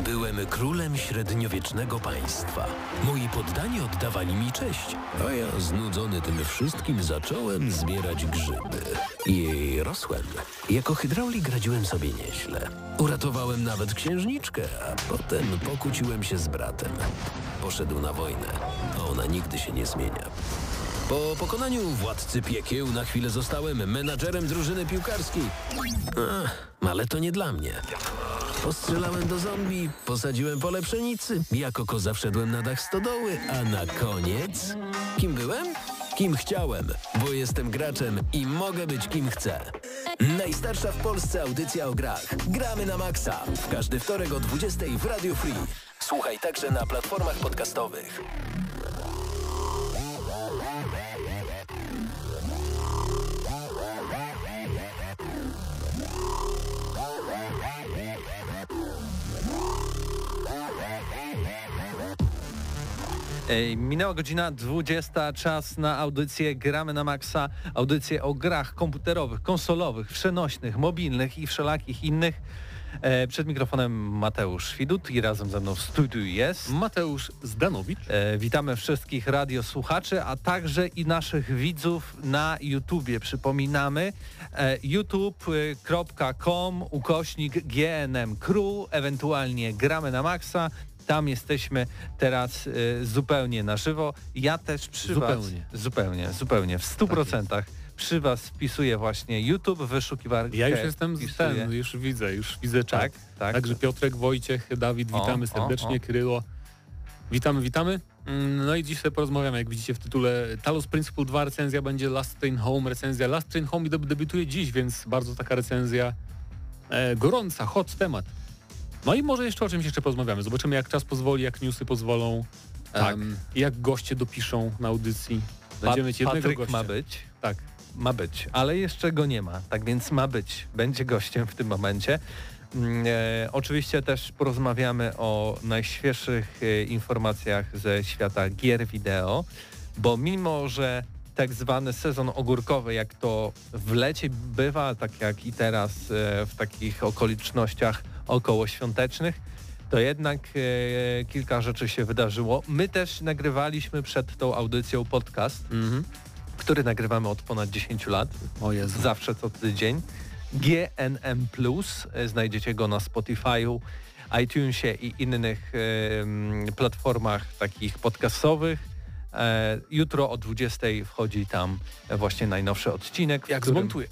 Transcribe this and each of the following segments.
Byłem królem średniowiecznego państwa. Moi poddani oddawali mi cześć, a ja znudzony tym wszystkim zacząłem zbierać grzyby. I rosłem. Jako hydraulik radziłem sobie nieźle. Uratowałem nawet księżniczkę, a potem pokłóciłem się z bratem. Poszedł na wojnę, a ona nigdy się nie zmienia. Po pokonaniu władcy piekieł na chwilę zostałem menadżerem drużyny piłkarskiej. Ale to nie dla mnie. Postrzelałem do zombie, posadziłem pole pszenicy, jako koza wszedłem na dach stodoły, a na koniec... Kim byłem? Kim chciałem, bo jestem graczem i mogę być kim chcę. Najstarsza w Polsce audycja o grach. Gramy na maksa. W każdy wtorek o 20 w Radio Free. Słuchaj także na platformach podcastowych. Minęła godzina 20, czas na audycję Gramy na Maxa, audycję o grach komputerowych, konsolowych, przenośnych, mobilnych i wszelakich innych. Przed mikrofonem Mateusz Widut i razem ze mną w studiu jest Mateusz Zdanowicz. Witamy wszystkich radiosłuchaczy, a także i naszych widzów na YouTubie. Przypominamy youtube.com/GNM Crew, ewentualnie Gramy na Maxa. Tam jesteśmy teraz zupełnie na żywo. Ja też przy zupełnie w 100% tak przy Was wpisuję właśnie YouTube, wyszukiwarkę. Ja już jestem już widzę czat. Tak. Także Piotrek, Wojciech, Dawid, witamy serdecznie, Krylo. Witamy. No i dziś sobie porozmawiamy, jak widzicie w tytule Talos Principle 2 recenzja będzie Last Train Home, recenzja Last Train Home debiutuje dziś, więc bardzo taka recenzja gorąca, hot temat. No i może jeszcze o czymś jeszcze porozmawiamy. Zobaczymy, jak czas pozwoli, jak newsy pozwolą, jak goście dopiszą na audycji. Będziemy mieć jednego Patryk gościa. Ma być. Tak. Ma być, ale jeszcze go nie ma, tak więc ma być. Będzie gościem w tym momencie. Oczywiście też porozmawiamy o najświeższych informacjach ze świata gier wideo, bo mimo, że tak zwany sezon ogórkowy, jak to w lecie bywa, tak jak i teraz w takich okolicznościach okołoświątecznych, to jednak kilka rzeczy się wydarzyło. My też nagrywaliśmy przed tą audycją podcast, który nagrywamy od ponad 10 lat. O Jezu. Zawsze co tydzień. GNM+, znajdziecie go na Spotify'u, iTunesie i innych platformach takich podcastowych. Jutro o 20 wchodzi tam właśnie najnowszy odcinek. Jak zmontuję.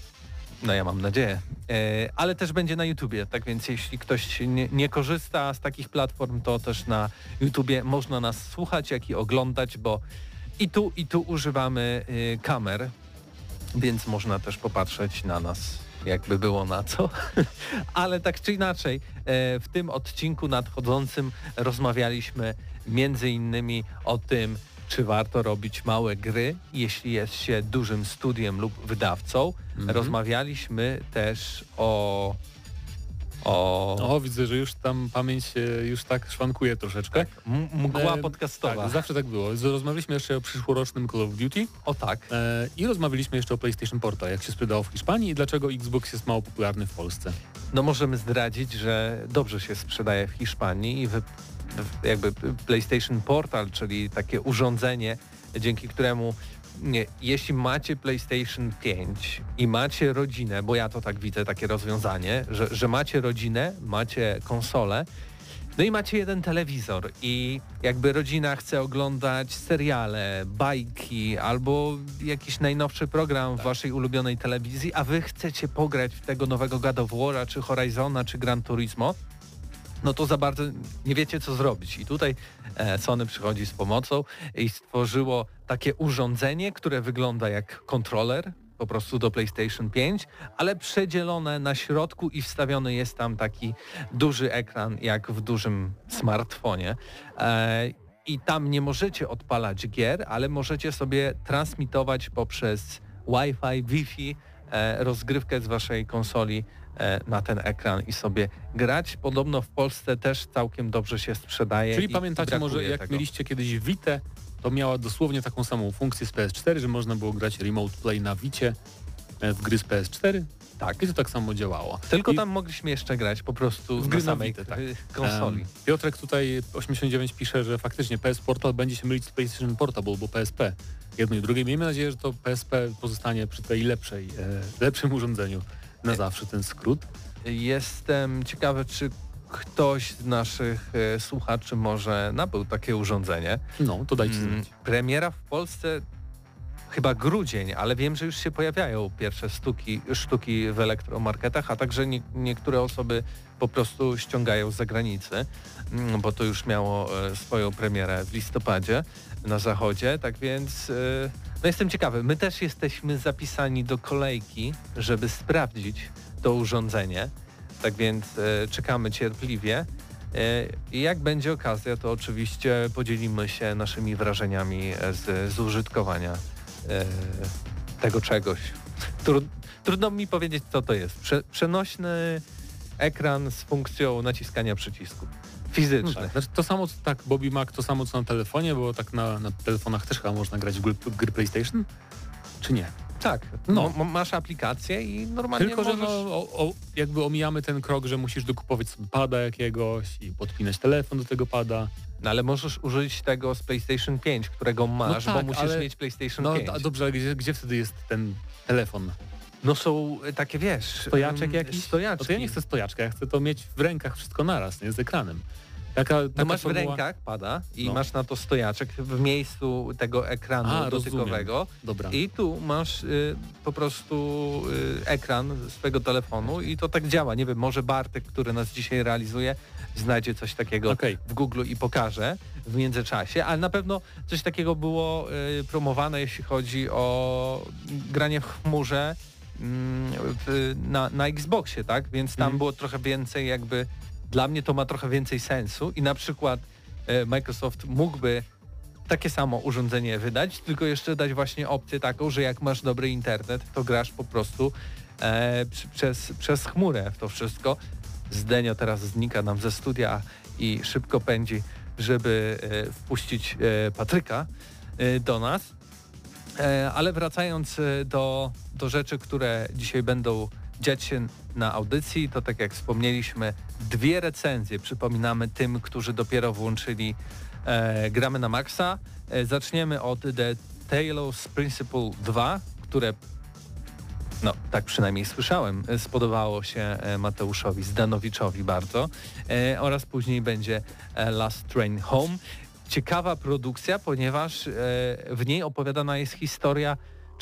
No ja mam nadzieję. Ale też będzie na YouTubie, tak więc jeśli ktoś nie korzysta z takich platform, to też na YouTubie można nas słuchać, jak i oglądać, bo i tu używamy kamer, więc można też popatrzeć na nas, jakby było na co. Ale tak czy inaczej, w tym odcinku nadchodzącym rozmawialiśmy między innymi o tym, czy warto robić małe gry, jeśli jest się dużym studiem lub wydawcą. Rozmawialiśmy też o... Widzę, że już tam pamięć już tak szwankuje troszeczkę. Tak, mgła podcastowa. Tak, zawsze tak było. Rozmawialiśmy jeszcze o przyszłorocznym Call of Duty. O tak. I rozmawialiśmy jeszcze o PlayStation Portal, jak się sprzedało w Hiszpanii i dlaczego Xbox jest mało popularny w Polsce. No możemy zdradzić, że dobrze się sprzedaje w Hiszpanii i jakby PlayStation Portal, czyli takie urządzenie, dzięki któremu jeśli macie PlayStation 5 i macie rodzinę, bo ja to tak widzę, takie rozwiązanie, że macie rodzinę, macie konsolę, no i macie jeden telewizor i jakby rodzina chce oglądać seriale, bajki albo jakiś najnowszy program w waszej ulubionej telewizji, a wy chcecie pograć w tego nowego God of War'a, czy Horizona, czy Gran Turismo, no to za bardzo nie wiecie, co zrobić. I tutaj Sony przychodzi z pomocą i stworzyło takie urządzenie, które wygląda jak kontroler, po prostu do PlayStation 5, ale przedzielone na środku i wstawiony jest tam taki duży ekran, jak w dużym smartfonie. I tam nie możecie odpalać gier, ale możecie sobie transmitować poprzez Wi-Fi, Wi-Fi rozgrywkę z waszej konsoli na ten ekran i sobie grać. Podobno w Polsce też całkiem dobrze się sprzedaje. Czyli pamiętacie może, jak tego. mieliście kiedyś Vitę, to miała dosłownie taką samą funkcję z PS4, że można było grać Remote Play na Vicie w gry z PS4. Tak. I to tak samo działało. Tylko tam mogliśmy jeszcze grać po prostu w gry na samej konsoli. Piotrek tutaj 89 pisze, że faktycznie PS Portal będzie się mylić z PlayStation Portable, bo PSP. Jedno i drugie. Miejmy nadzieję, że to PSP pozostanie przy tej lepszym urządzeniu na zawsze, ten skrót. Jestem ciekawy, czy ktoś z naszych słuchaczy może nabył takie urządzenie. No, to dajcie znać. Premiera w Polsce chyba grudzień, ale wiem, że już się pojawiają pierwsze sztuki w elektromarketach, a także niektóre osoby po prostu ściągają z zagranicy, bo to już miało swoją premierę w listopadzie na zachodzie, tak więc no jestem ciekawy. My też jesteśmy zapisani do kolejki, żeby sprawdzić to urządzenie, tak więc czekamy cierpliwie. I jak będzie okazja, to oczywiście podzielimy się naszymi wrażeniami z użytkowania tego czegoś. Trudno mi powiedzieć, co to jest. Przenośny ekran z funkcją naciskania przycisku. Fizyczny. No tak. Znaczy to samo, tak, Bobby Mac, to samo co na telefonie, bo tak na telefonach też chyba można grać w gry PlayStation? Czy nie? Tak. No. Masz aplikację i normalnie tylko, możesz... że jakby omijamy ten krok, że musisz dokupować sobie pada jakiegoś i podpinać telefon do tego pada. No ale możesz użyć tego z PlayStation 5, którego masz, no tak, bo musisz mieć PlayStation 5. No dobrze, ale gdzie wtedy jest ten telefon? No są takie, wiesz... Stojaczek jakiś? Stojaczki. No to ja nie chcę stojaczka, ja chcę to mieć w rękach wszystko naraz, nie z ekranem. Taka masz formuła... w rękach, pada i masz na to stojaczek w miejscu tego ekranu dotykowego. Dobra. I tu masz po prostu ekran swojego telefonu i to tak działa. Nie wiem, może Bartek, który nas dzisiaj realizuje, znajdzie coś takiego w Google i pokaże w międzyczasie, ale na pewno coś takiego było promowane, jeśli chodzi o granie w chmurze na Xboxie, tak? Więc tam było trochę więcej jakby... Dla mnie to ma trochę więcej sensu i na przykład Microsoft mógłby takie samo urządzenie wydać, tylko jeszcze dać właśnie opcję taką, że jak masz dobry internet, to grasz po prostu przez chmurę w to wszystko. Zdenio teraz znika nam ze studia i szybko pędzi, żeby wpuścić Patryka do nas. Ale wracając do rzeczy, które dzisiaj będą dziać się na audycji, to tak jak wspomnieliśmy, 2 recenzje. Przypominamy tym, którzy dopiero włączyli Gramy na Maxa. Zaczniemy od The Talos Principle 2, które, no tak przynajmniej słyszałem, spodobało się Mateuszowi Zdanowiczowi bardzo. Oraz później będzie Last Train Home. Ciekawa produkcja, ponieważ w niej opowiadana jest historia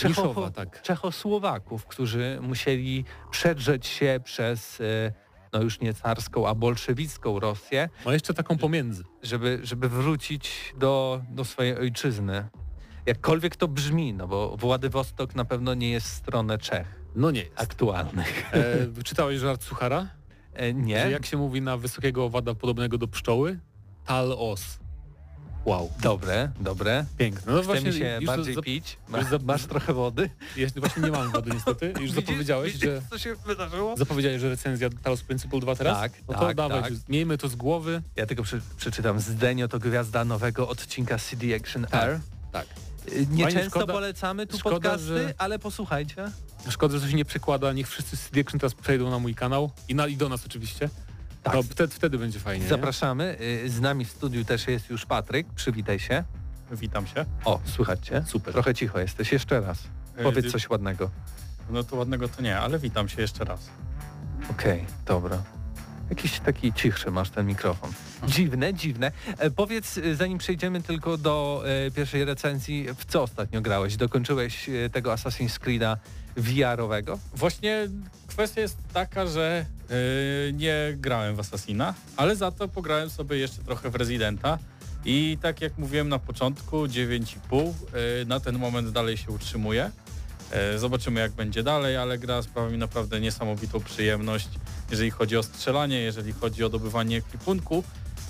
Czechosłowaków, którzy musieli przedrzeć się przez no już nie carską, a bolszewicką Rosję. No jeszcze taką pomiędzy. Żeby wrócić do swojej ojczyzny. Jakkolwiek to brzmi, no bo Władywostok na pewno nie jest w stronę Czech. No nie jest. Aktualnych. Czytałeś żart Suchara? Nie. Że jak się mówi na wysokiego owada podobnego do pszczoły? Tal-os. Wow. Dobre. Piękne. No chce mi się bardziej pić. Masz trochę wody? Właśnie nie mam wody niestety. Już zapowiedziałeś, że... co się wydarzyło? Zapowiedziałeś, że recenzja Talos Principle 2 teraz? Tak. No to dawaj, miejmy to z głowy. Ja tylko przeczytam. Zdenio to gwiazda nowego odcinka CD Action R. Tak. Nieczęsto polecamy tu podcasty, ale posłuchajcie. Szkoda, że to się nie przekłada. Niech wszyscy z CD Action teraz przejdą na mój kanał i do nas oczywiście. Tak. No, wtedy będzie fajnie. Zapraszamy. Z nami w studiu też jest już Patryk. Przywitaj się. Witam się. O, słychać cię? Super. Trochę cicho jesteś. Jeszcze raz. Powiedz coś ładnego. No to ładnego to nie, ale witam się jeszcze raz. Okej, dobra. Jakiś taki cichszy masz ten mikrofon. Dziwne. Powiedz, zanim przejdziemy tylko do pierwszej recenzji, w co ostatnio grałeś? Dokończyłeś tego Assassin's Creed'a VR-owego? Właśnie kwestia jest taka, że nie grałem w Assassina, ale za to pograłem sobie jeszcze trochę w Residenta i tak jak mówiłem na początku, 9,5 na ten moment dalej się utrzymuje. Zobaczymy jak będzie dalej, ale gra sprawia mi naprawdę niesamowitą przyjemność, jeżeli chodzi o strzelanie, jeżeli chodzi o dobywanie ekwipunku.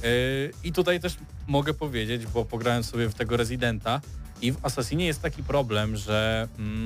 I tutaj też mogę powiedzieć, bo pograłem sobie w tego Residenta i w Assassinie jest taki problem, że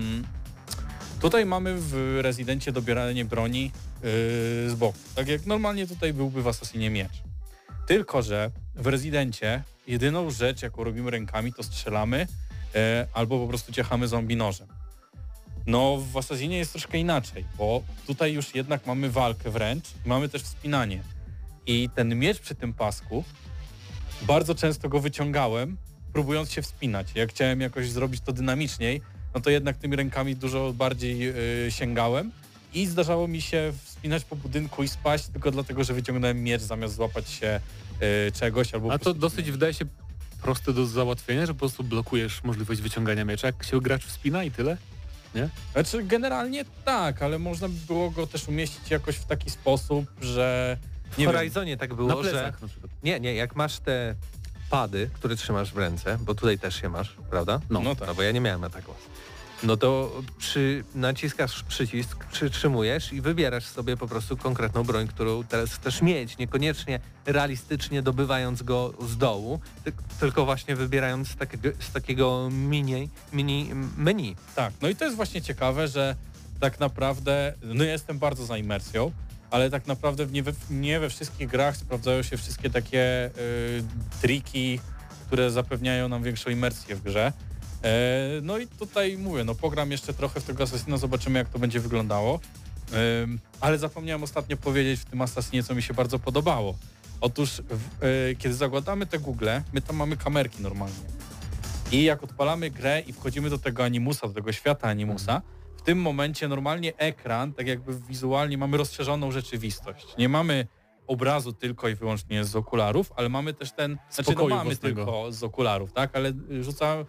tutaj mamy w Residencie dobieranie broni z boku, tak jak normalnie tutaj byłby w Assassinie miecz. Tylko że w Residencie jedyną rzecz, jaką robimy rękami, to strzelamy albo po prostu ciachamy zombie nożem. No w Assassinie jest troszkę inaczej, bo tutaj już jednak mamy walkę wręcz, mamy też wspinanie. I ten miecz przy tym pasku, bardzo często go wyciągałem, próbując się wspinać. Jak chciałem jakoś zrobić to dynamiczniej, no to jednak tymi rękami dużo bardziej sięgałem i zdarzało mi się wspinać po budynku i spaść tylko dlatego, że wyciągnąłem miecz zamiast złapać się czegoś albo... A to dosyć wydaje się proste do załatwienia, że po prostu blokujesz możliwość wyciągania miecza, jak się gracz wspina i tyle? Nie? Znaczy generalnie tak, ale można by było go też umieścić jakoś w taki sposób, że... W Horizonie tak było, na plecach, że... na przykład. Nie, jak masz te pady, które trzymasz w ręce, bo tutaj też je masz, prawda? No tak. No bo ja nie miałem na taką. No to naciskasz przycisk, przytrzymujesz i wybierasz sobie po prostu konkretną broń, którą teraz chcesz mieć, niekoniecznie realistycznie dobywając go z dołu, tylko właśnie wybierając z takiego mini menu. Tak, no i to jest właśnie ciekawe, że tak naprawdę, no ja jestem bardzo za imersją, ale tak naprawdę nie we wszystkich grach sprawdzają się wszystkie takie triki, które zapewniają nam większą imersję w grze. No i tutaj mówię, no pogram jeszcze trochę w tego Assassina, zobaczymy jak to będzie wyglądało. Ale zapomniałem ostatnio powiedzieć w tym Assassinie, co mi się bardzo podobało. Otóż kiedy zakładamy te Google, my tam mamy kamerki normalnie. I jak odpalamy grę i wchodzimy do tego Animusa, do tego świata Animusa, w tym momencie normalnie ekran, tak jakby wizualnie mamy rozszerzoną rzeczywistość. Nie mamy obrazu tylko i wyłącznie z okularów, ale mamy też ten... Znaczy no mamy tylko z okularów, tak? Ale rzuca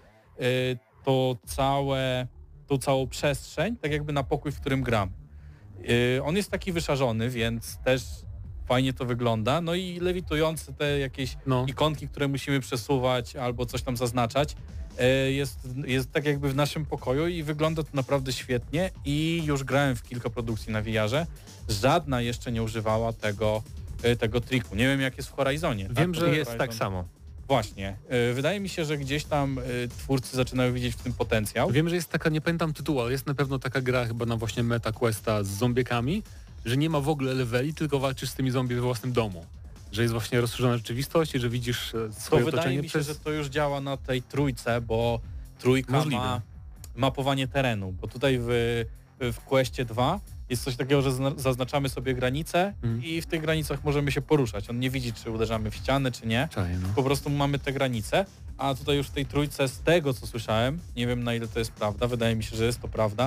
tą całą przestrzeń, tak jakby na pokój, w którym gram. On jest taki wyszarzony, więc też fajnie to wygląda. No i lewitujące te jakieś ikonki, które musimy przesuwać albo coś tam zaznaczać, jest tak jakby w naszym pokoju i wygląda to naprawdę świetnie i już grałem w kilka produkcji na VR-ze. Żadna jeszcze nie używała tego triku. Nie wiem jak jest w Horizonie. Wiem, że jest tak samo. Właśnie. Wydaje mi się, że gdzieś tam twórcy zaczynają widzieć w tym potencjał. Wiem, że jest taka, nie pamiętam tytułu, ale jest na pewno taka gra chyba na właśnie MetaQuesta z zombiekami, że nie ma w ogóle leveli, tylko walczysz z tymi zombie we własnym domu. Że jest właśnie rozszerzona rzeczywistość i że widzisz swoje otoczenie. Wydaje mi się, że to już działa na tej trójce, bo trójka ma mapowanie terenu, bo tutaj w Questie 2 jest coś takiego, że zaznaczamy sobie granice i w tych granicach możemy się poruszać. On nie widzi, czy uderzamy w ścianę, czy nie. Po prostu mamy te granice, a tutaj już w tej trójce, z tego co słyszałem, nie wiem na ile to jest prawda, wydaje mi się, że jest to prawda,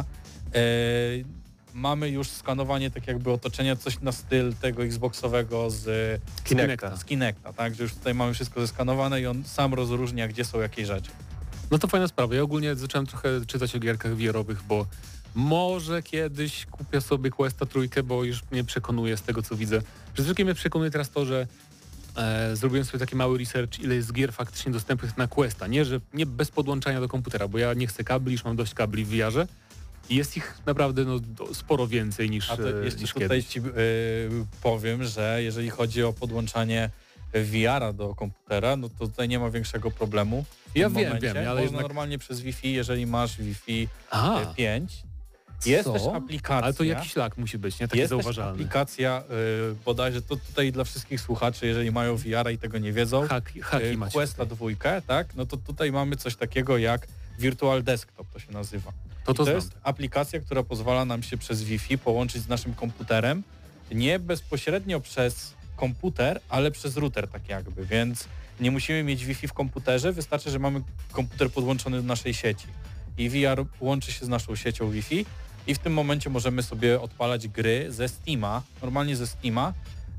mamy już skanowanie tak jakby otoczenia, coś na styl tego Xboxowego z Kinecta, tak, że już tutaj mamy wszystko zeskanowane i on sam rozróżnia, gdzie są jakieś rzeczy. No to fajna sprawa. Ja ogólnie zacząłem trochę czytać o gierkach VR-owych, bo może kiedyś kupię sobie Questa trójkę, bo już mnie przekonuje z tego, co widzę. Przede wszystkim mnie przekonuje teraz to, że zrobiłem sobie taki mały research, ile jest gier faktycznie dostępnych na Questa. Nie bez podłączania do komputera, bo ja nie chcę kabli, już mam dość kabli w VR-ze. I jest ich naprawdę sporo więcej niż A to jeszcze niż tutaj kiedyś. ci powiem, że jeżeli chodzi o podłączanie VR-a do komputera, no to tutaj nie ma większego problemu. Ja wiem, ale można jednak... normalnie przez Wi-Fi, jeżeli masz Wi-Fi 5. Co? Jest też aplikacja. Ale to jakiś lag musi być, nie? Taki jest zauważalny. Też aplikacja, bodajże to tutaj dla wszystkich słuchaczy, jeżeli mają VR-a i tego nie wiedzą, haki macie Questa 2, tak? No to tutaj mamy coś takiego jak Virtual Desktop, to się nazywa. To jest aplikacja, która pozwala nam się przez Wi-Fi połączyć z naszym komputerem, nie bezpośrednio przez komputer, ale przez router tak jakby, więc nie musimy mieć Wi-Fi w komputerze, wystarczy, że mamy komputer podłączony do naszej sieci i VR łączy się z naszą siecią Wi-Fi i w tym momencie możemy sobie odpalać gry ze Steama, normalnie ze Steama,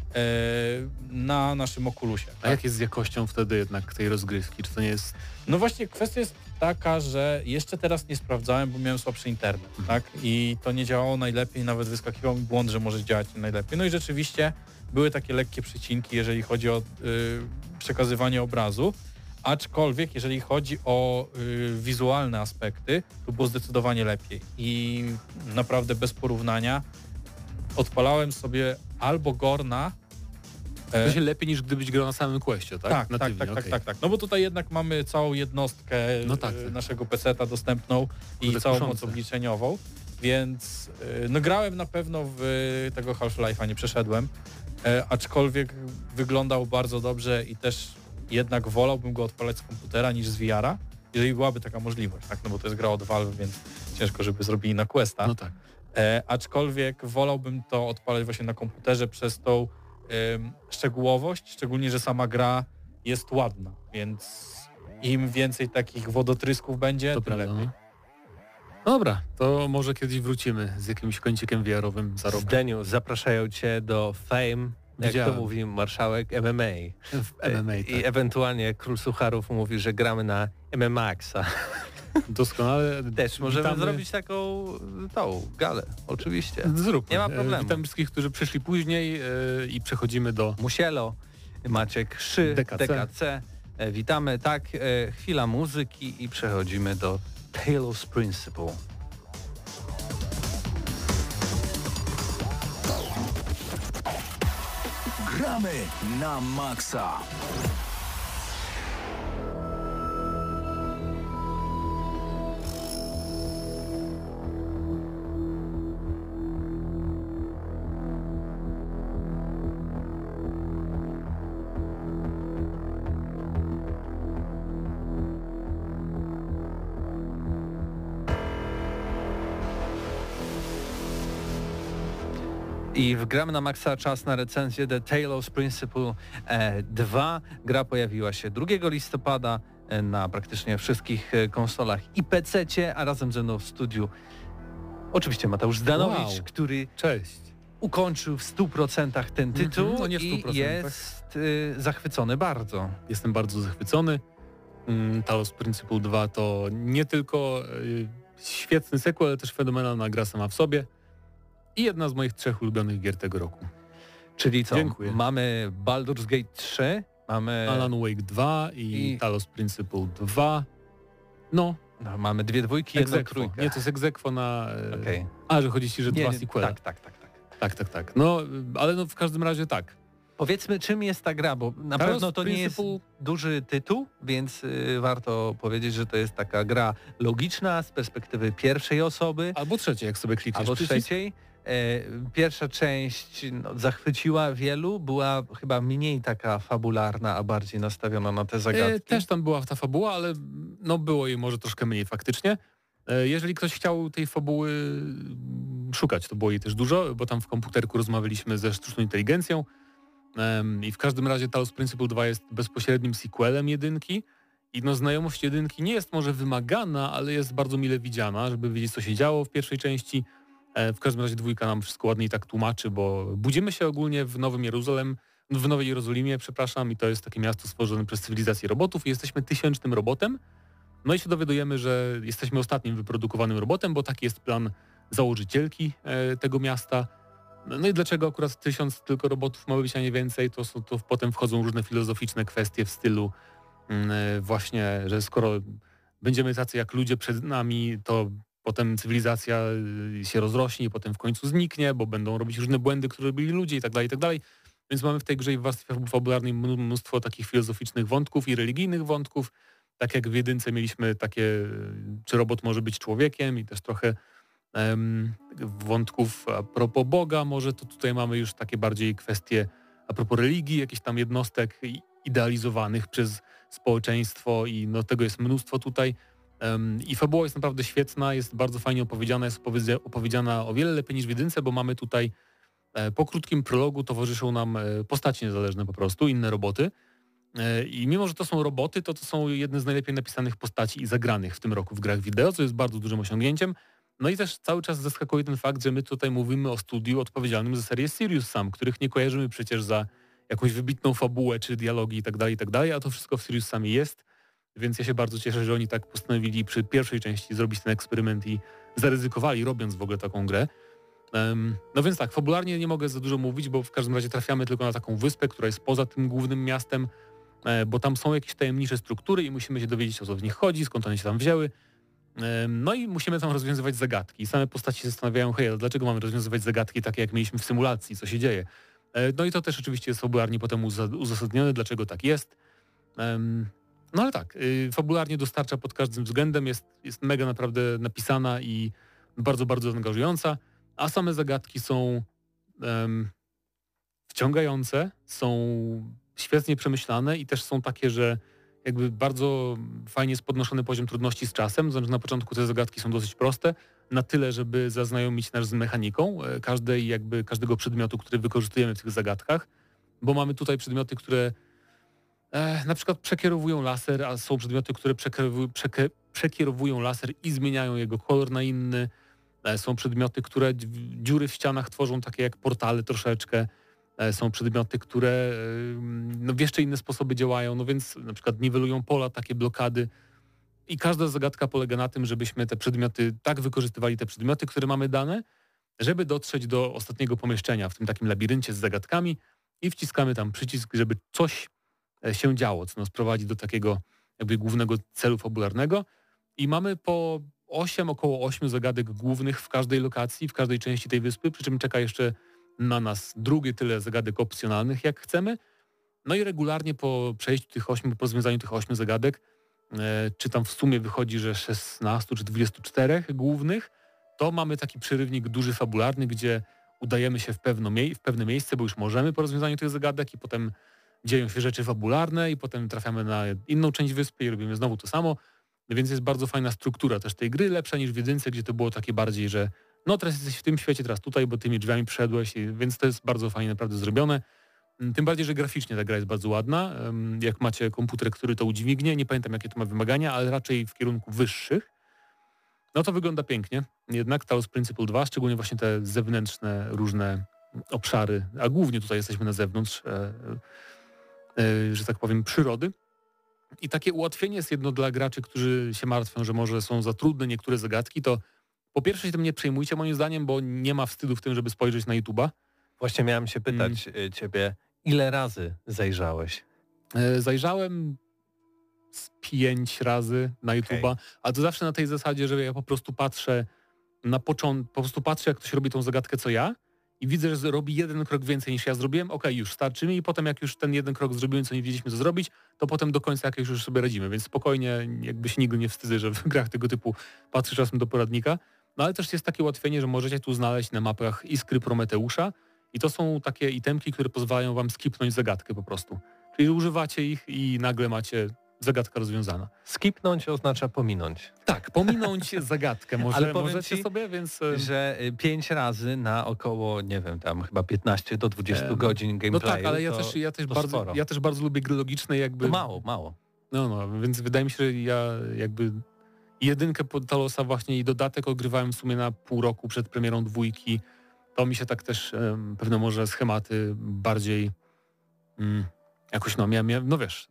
na naszym Oculusie. A tak? jak jest z jakością wtedy jednak tej rozgrywki? Czy to nie jest... No właśnie kwestia jest taka, że jeszcze teraz nie sprawdzałem, bo miałem słabszy internet, tak? I to nie działało najlepiej, nawet wyskakiwał mi błąd, że może działać najlepiej. No i rzeczywiście były takie lekkie przycinki, jeżeli chodzi o przekazywanie obrazu, aczkolwiek jeżeli chodzi o wizualne aspekty, to było zdecydowanie lepiej. I naprawdę bez porównania odpalałem sobie albo Gorna. To się lepiej niż gdybyś grał na samym Questie, tak? Tak. No bo tutaj jednak mamy całą jednostkę naszego PC-ta dostępną i całą moc obliczeniową, więc no grałem na pewno w tego Half-Life'a, nie przeszedłem, aczkolwiek wyglądał bardzo dobrze i też jednak wolałbym go odpalać z komputera niż z VR-a, jeżeli byłaby taka możliwość, tak? No bo to jest gra od Valve, więc ciężko, żeby zrobili na Questa. No tak. Aczkolwiek wolałbym to odpalać właśnie na komputerze przez tą szczegółowość, szczególnie, że sama gra jest ładna, więc im więcej takich wodotrysków będzie, to tym prawda. lepiej. Dobra, to może kiedyś wrócimy z jakimś kącikiem VR-owym za rok. Zdeniu, zapraszają cię do Fame, jak to mówi marszałek, MMA. W MMA, tak. I ewentualnie Król Sucharów mówi, że gramy na MMAX-a. Doskonale. Też możemy zrobić taką galę, oczywiście. Zróbmy. Nie ma problemu. Witam wszystkich, którzy przyszli później i przechodzimy do... Musielo, Maciek Szy, DKC. Witamy, tak, chwila muzyki i przechodzimy do Talos Principle. Gramy na maksa. I wgramy na maksa, czas na recenzję The Talos Principle 2. Gra pojawiła się 2 listopada na praktycznie wszystkich konsolach i PC-cie, a razem ze mną w studiu oczywiście Mateusz Zdanowicz, który ukończył w 100% ten tytuł nie w 100%, i jest zachwycony bardzo. Jestem bardzo zachwycony. Talos Principle 2 to nie tylko świetny sequel, ale też fenomenalna gra sama w sobie. I jedna z moich 3 ulubionych gier tego roku. Czyli co? Dziękuję. Mamy Baldur's Gate 3, mamy Alan Wake 2 i Talos Principle 2. No, mamy 2 dwójki, 1 trójkę. Nie, to jest egzekwo na... Okay. A, że chodzi ci, że 2 sequele. Tak. No, ale w każdym razie tak. Powiedzmy, czym jest ta gra, bo na Talos pewno to nie jest duży tytuł, więc warto powiedzieć, że to jest taka gra logiczna z perspektywy pierwszej osoby. Albo trzeciej, jak sobie klikniesz. Albo trzeciej. Pierwsza część zachwyciła wielu, była chyba mniej taka fabularna, a bardziej nastawiona na te zagadki. Też tam była ta fabuła, ale było jej może troszkę mniej faktycznie. Jeżeli ktoś chciał tej fabuły szukać, to było jej też dużo, bo tam w komputerku rozmawialiśmy ze sztuczną inteligencją i w każdym razie Talos Principle 2 jest bezpośrednim sequelem jedynki i znajomość jedynki nie jest może wymagana, ale jest bardzo mile widziana, żeby wiedzieć, co się działo w pierwszej części. W każdym razie 2 nam wszystko ładnie i tak tłumaczy, bo budzimy się ogólnie w Nowej Jerozolimie, i to jest takie miasto stworzone przez cywilizację robotów i jesteśmy 1000 robotem. No i się dowiadujemy, że jesteśmy ostatnim wyprodukowanym robotem, bo taki jest plan założycielki tego miasta. No i dlaczego akurat 1000 tylko robotów ma być, a nie więcej, to potem wchodzą różne filozoficzne kwestie w stylu właśnie, że skoro będziemy tacy jak ludzie przed nami, to potem cywilizacja się rozrośnie, potem w końcu zniknie, bo będą robić różne błędy, które robili ludzie i tak dalej, i tak dalej. Więc mamy w tej grze i w warstwie fabularnej mnóstwo takich filozoficznych wątków i religijnych wątków. Tak jak w jedynce mieliśmy takie, czy robot może być człowiekiem i też trochę wątków a propos Boga, może to tutaj mamy już takie bardziej kwestie a propos religii, jakichś tam jednostek idealizowanych przez społeczeństwo i tego jest mnóstwo tutaj. I fabuła jest naprawdę świetna, jest bardzo fajnie opowiedziana, jest opowiedziana o wiele lepiej niż w jedynce, bo mamy tutaj po krótkim prologu towarzyszą nam postacie niezależne po prostu, inne roboty. I mimo, że to są roboty, to są jedne z najlepiej napisanych postaci i zagranych w tym roku w grach wideo, co jest bardzo dużym osiągnięciem. No i też cały czas zaskakuje ten fakt, że my tutaj mówimy o studiu odpowiedzialnym za serię Serious Sam, których nie kojarzymy przecież za jakąś wybitną fabułę czy dialogi i tak dalej, a to wszystko w Serious Samie jest. Więc ja się bardzo cieszę, że oni tak postanowili przy pierwszej części zrobić ten eksperyment i zaryzykowali, robiąc w ogóle taką grę. No więc tak, fabularnie nie mogę za dużo mówić, bo w każdym razie trafiamy tylko na taką wyspę, która jest poza tym głównym miastem, bo tam są jakieś tajemnicze struktury i musimy się dowiedzieć, o co w nich chodzi, skąd one się tam wzięły. No i musimy tam rozwiązywać zagadki. Same postaci się zastanawiają, ale dlaczego mamy rozwiązywać zagadki takie, jak mieliśmy w symulacji, co się dzieje. No i to też oczywiście jest fabularnie potem uzasadnione, dlaczego tak jest. No ale tak, fabularnie dostarcza pod każdym względem, jest mega naprawdę napisana i bardzo, bardzo angażująca, a same zagadki są wciągające, są świetnie przemyślane i też są takie, że jakby bardzo fajnie jest podnoszony poziom trudności z czasem, znaczy na początku te zagadki są dosyć proste, na tyle, żeby zaznajomić nas z mechaniką każdego przedmiotu, który wykorzystujemy w tych zagadkach, bo mamy tutaj przedmioty, które na przykład przekierowują laser, a są przedmioty, które przekierowują laser i zmieniają jego kolor na inny. Są przedmioty, które dziury w ścianach tworzą takie jak portale troszeczkę. Są przedmioty, które w jeszcze inne sposoby działają, no więc na przykład niwelują pola, takie blokady. I każda zagadka polega na tym, żebyśmy te przedmioty, tak wykorzystywali te przedmioty, które mamy dane, żeby dotrzeć do ostatniego pomieszczenia w tym takim labiryncie z zagadkami i wciskamy tam przycisk, żeby coś się działo, co nas prowadzi do takiego jakby głównego celu fabularnego. I mamy około 8 zagadek głównych w każdej lokacji, w każdej części tej wyspy, przy czym czeka jeszcze na nas drugie tyle zagadek opcjonalnych, jak chcemy. No i regularnie po przejściu tych 8, po rozwiązaniu tych 8 zagadek, czy tam w sumie wychodzi, że 16 czy 24 głównych, to mamy taki przerywnik duży fabularny, gdzie udajemy się w pewne miejsce, bo już możemy po rozwiązaniu tych zagadek i potem dzieją się rzeczy fabularne i potem trafiamy na inną część wyspy i robimy znowu to samo. Więc jest bardzo fajna struktura też tej gry, lepsza niż w jedynce, gdzie to było takie bardziej, że no teraz jesteś w tym świecie, teraz tutaj, bo tymi drzwiami przeszedłeś, więc to jest bardzo fajnie naprawdę zrobione. Tym bardziej, że graficznie ta gra jest bardzo ładna. Jak macie komputer, który to udźwignie, nie pamiętam jakie to ma wymagania, ale raczej w kierunku wyższych, no to wygląda pięknie. Jednak Talos Principle 2, szczególnie właśnie te zewnętrzne różne obszary, a głównie tutaj jesteśmy na zewnątrz, że tak powiem, przyrody. I takie ułatwienie jest jedno dla graczy, którzy się martwią, że może są za trudne niektóre zagadki, to po pierwsze się tym nie przejmujcie moim zdaniem, bo nie ma wstydu w tym, żeby spojrzeć na YouTube'a. Właśnie miałem się pytać ciebie, ile razy zajrzałeś? Zajrzałem z 5 razy na YouTube'a, a to zawsze na tej zasadzie, że ja po prostu patrzę jak ktoś robi tą zagadkę co ja i widzę, że robi jeden krok więcej niż ja zrobiłem, już starczy mi i potem jak już ten jeden krok zrobiłem, co nie wiedzieliśmy co zrobić, to potem do końca jak już sobie radzimy, więc spokojnie jakby się nigdy nie wstydzę, że w grach tego typu patrzę czasem do poradnika, no ale też jest takie ułatwienie, że możecie tu znaleźć na mapach iskry Prometeusza i to są takie itemki, które pozwalają wam skipnąć zagadkę po prostu, czyli używacie ich i nagle macie zagadka rozwiązana. Skipnąć oznacza pominąć. Tak, pominąć zagadkę. Możecie sobie, więc... Że 5 razy na około, nie wiem, tam chyba 15 do 20 godzin gameplayu. No tak, ale ja też bardzo lubię gry logiczne jakby... To mało. No, więc wydaje mi się, że ja jakby jedynkę pod Talosa właśnie i dodatek odgrywałem w sumie na pół roku przed premierą 2. To mi się tak też pewne może schematy bardziej... Jakoś miałem, no wiesz,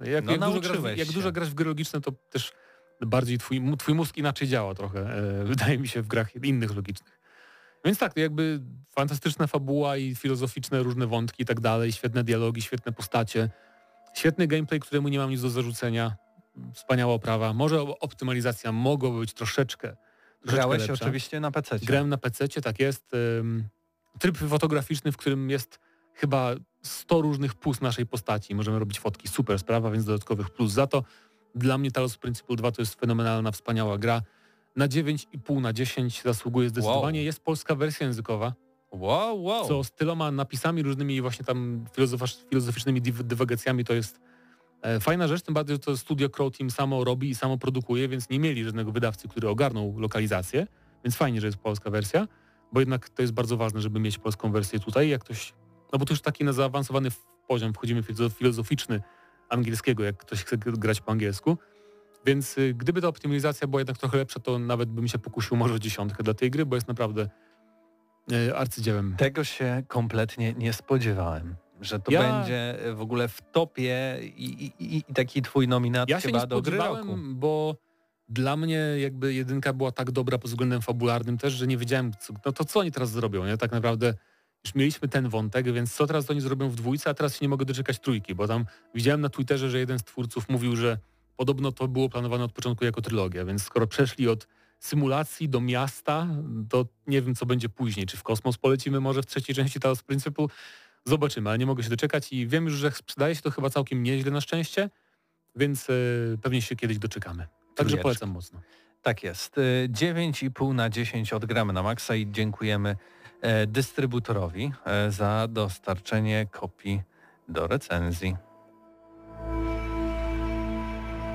jak dużo grasz w gry logiczne, to też bardziej twój mózg inaczej działa trochę, wydaje mi się, w grach innych logicznych. Więc tak, jakby fantastyczna fabuła i filozoficzne różne wątki i tak dalej, świetne dialogi, świetne postacie, świetny gameplay, któremu nie mam nic do zarzucenia, wspaniała oprawa, może optymalizacja mogłaby być troszeczkę Grałeś lepsza. Oczywiście na PC-cie. Grałem na PC-cie, tak jest. Tryb fotograficzny, w którym jest chyba 100 różnych plus naszej postaci. Możemy robić fotki, super sprawa, więc dodatkowych plus za to. Dla mnie Talos Principle 2 to jest fenomenalna, wspaniała gra. Na 9,5 na 10 zasługuje zdecydowanie. Wow. Jest polska wersja językowa. Wow. Co z tyloma napisami różnymi i właśnie tam filozoficznymi dywagacjami to jest fajna rzecz, tym bardziej, że to Studio Crow Team samo robi i samo produkuje, więc nie mieli żadnego wydawcy, który ogarnął lokalizację, więc fajnie, że jest polska wersja, bo jednak to jest bardzo ważne, żeby mieć polską wersję tutaj. Jak ktoś, no bo to już taki na zaawansowany poziom, wchodzimy w filozoficzny angielskiego, jak ktoś chce grać po angielsku. Więc gdyby ta optymalizacja była jednak trochę lepsza, to nawet bym się pokusił może o 10 dla tej gry, bo jest naprawdę arcydziełem. Tego się kompletnie nie spodziewałem, że to będzie w ogóle w topie i taki twój nominat chyba do gry roku. Ja się nie spodziewałem, bo dla mnie jakby jedynka była tak dobra pod względem fabularnym też, że nie wiedziałem, co oni teraz zrobią. Nie? Tak naprawdę już mieliśmy ten wątek, więc co teraz oni zrobią w 2, a teraz się nie mogę doczekać 3, bo tam widziałem na Twitterze, że jeden z twórców mówił, że podobno to było planowane od początku jako trylogia, więc skoro przeszli od symulacji do miasta, to nie wiem, co będzie później. Czy w kosmos polecimy może w 3 części Talos Principle? Zobaczymy, ale nie mogę się doczekać i wiem już, że sprzedaje się to chyba całkiem nieźle na szczęście, więc pewnie się kiedyś doczekamy. Także polecam mocno. Tak jest. 9,5 na 10 odgramy na maksa i dziękujemy dystrybutorowi za dostarczenie kopii do recenzji.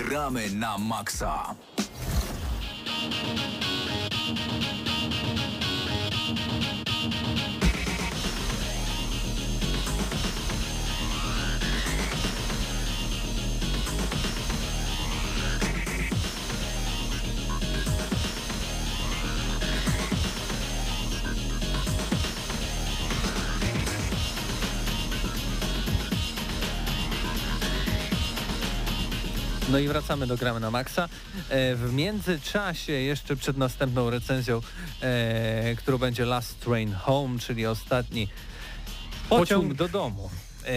Gramy na maksa. No i wracamy do Gramy na Maxa. W międzyczasie, jeszcze przed następną recenzją, którą będzie Last Train Home, czyli ostatni pociąg do domu.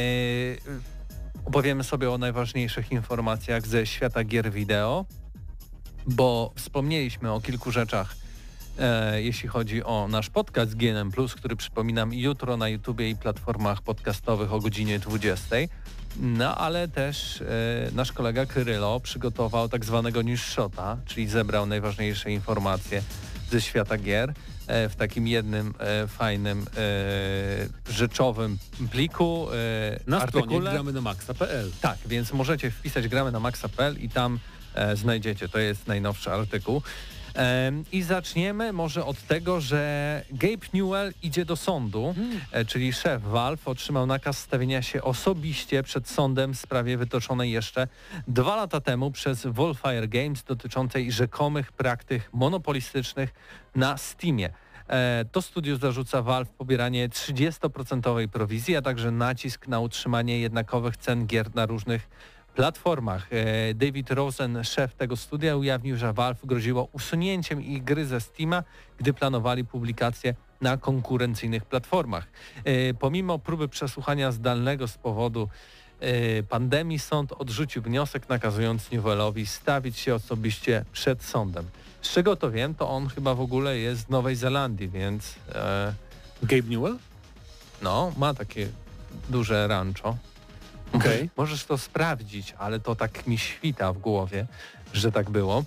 Opowiemy sobie o najważniejszych informacjach ze świata gier wideo, bo wspomnieliśmy o kilku rzeczach, jeśli chodzi o nasz podcast GNM+, który przypominam jutro na YouTubie i platformach podcastowych o godzinie 20. No ale też nasz kolega Krylo przygotował tak zwanego news shota, czyli zebrał najważniejsze informacje ze świata gier w takim jednym fajnym, rzeczowym pliku, na artykule. stronie gramy na maxa.pl. Tak, więc możecie wpisać gramy na maxa.pl i tam znajdziecie, to jest najnowszy artykuł. I zaczniemy może od tego, że Gabe Newell idzie do sądu, czyli szef Valve otrzymał nakaz stawienia się osobiście przed sądem w sprawie wytoczonej jeszcze 2 lata temu przez Volfire Games dotyczącej rzekomych praktyk monopolistycznych na Steamie. To studio zarzuca Valve pobieranie 30% prowizji, a także nacisk na utrzymanie jednakowych cen gier na różnych platformach. David Rosen, szef tego studia, ujawnił, że Valve groziło usunięciem ich gry ze Steama, gdy planowali publikację na konkurencyjnych platformach. Pomimo próby przesłuchania zdalnego z powodu pandemii, sąd odrzucił wniosek, nakazując Newellowi stawić się osobiście przed sądem. Z czego to wiem, to on chyba w ogóle jest z Nowej Zelandii, więc... Gabe Newell? No, ma takie duże rancho. Okay. Możesz to sprawdzić, ale to tak mi świta w głowie, że tak było.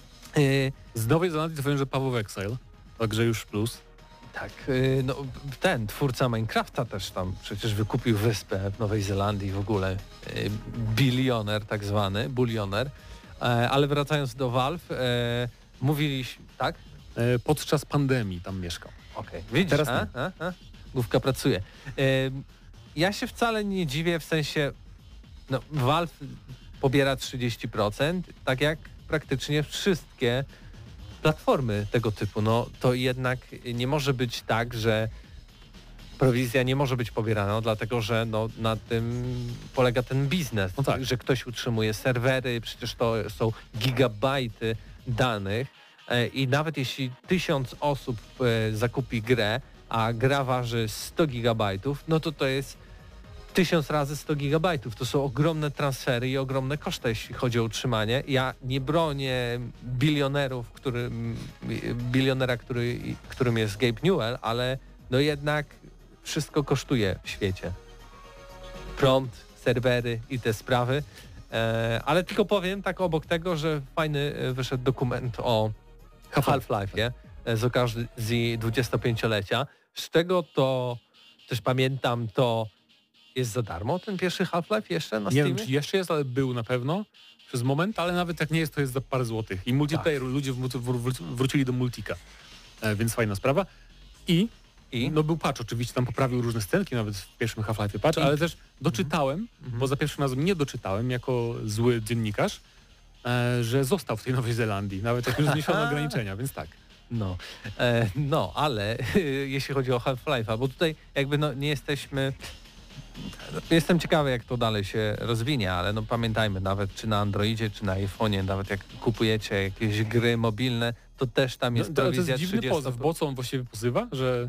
Z Nowej Zelandii to powiem, że Paweł Exile, także już plus. Tak, no ten twórca Minecrafta też tam przecież wykupił wyspę w Nowej Zelandii w ogóle. Bilioner tak zwany, bulioner. Ale wracając do Valve, mówiliśmy, tak? Podczas pandemii tam mieszkał. Okej, widzisz, teraz główka pracuje. Ja się wcale nie dziwię, w sensie, no Valve pobiera 30%, tak jak praktycznie wszystkie platformy tego typu. No to jednak nie może być tak, że prowizja nie może być pobierana, dlatego że no, na tym polega ten biznes, no tak, że ktoś utrzymuje serwery, przecież to są gigabajty danych i nawet jeśli 1000 osób zakupi grę, a gra waży 100 gigabajtów, no to jest 1000 razy 100 gigabajtów. To są ogromne transfery i ogromne koszty, jeśli chodzi o utrzymanie. Ja nie bronię bilionera, którym jest Gabe Newell, ale no jednak wszystko kosztuje w świecie. Prąd, serwery i te sprawy. Ale tylko powiem tak obok tego, że fajny wyszedł dokument o Half-Life'ie z okazji 25-lecia. Z tego to też pamiętam, to jest za darmo ten pierwszy Half-Life jeszcze na Steamie? Nie wiem, czy jeszcze jest, ale był na pewno przez moment, ale nawet jak nie jest, to jest za parę złotych. I multiplayer, tak. Ludzie wrócili do multika, więc fajna sprawa. I no był patch, oczywiście tam poprawił różne scenki, nawet w pierwszym Half-Life patch, ale też doczytałem, bo za pierwszym razem nie doczytałem jako zły dziennikarz, że został w tej Nowej Zelandii, nawet jak już zniesiono ograniczenia, więc tak. No, ale jeśli chodzi o Half-Life'a, bo tutaj jakby no nie jesteśmy... Jestem ciekawy, jak to dalej się rozwinie, ale no pamiętajmy, nawet czy na Androidzie, czy na iPhone'ie, nawet jak kupujecie jakieś gry mobilne, to też tam jest prowizja 30%. To jest dziwny pozew, bo co on właściwie pozywa,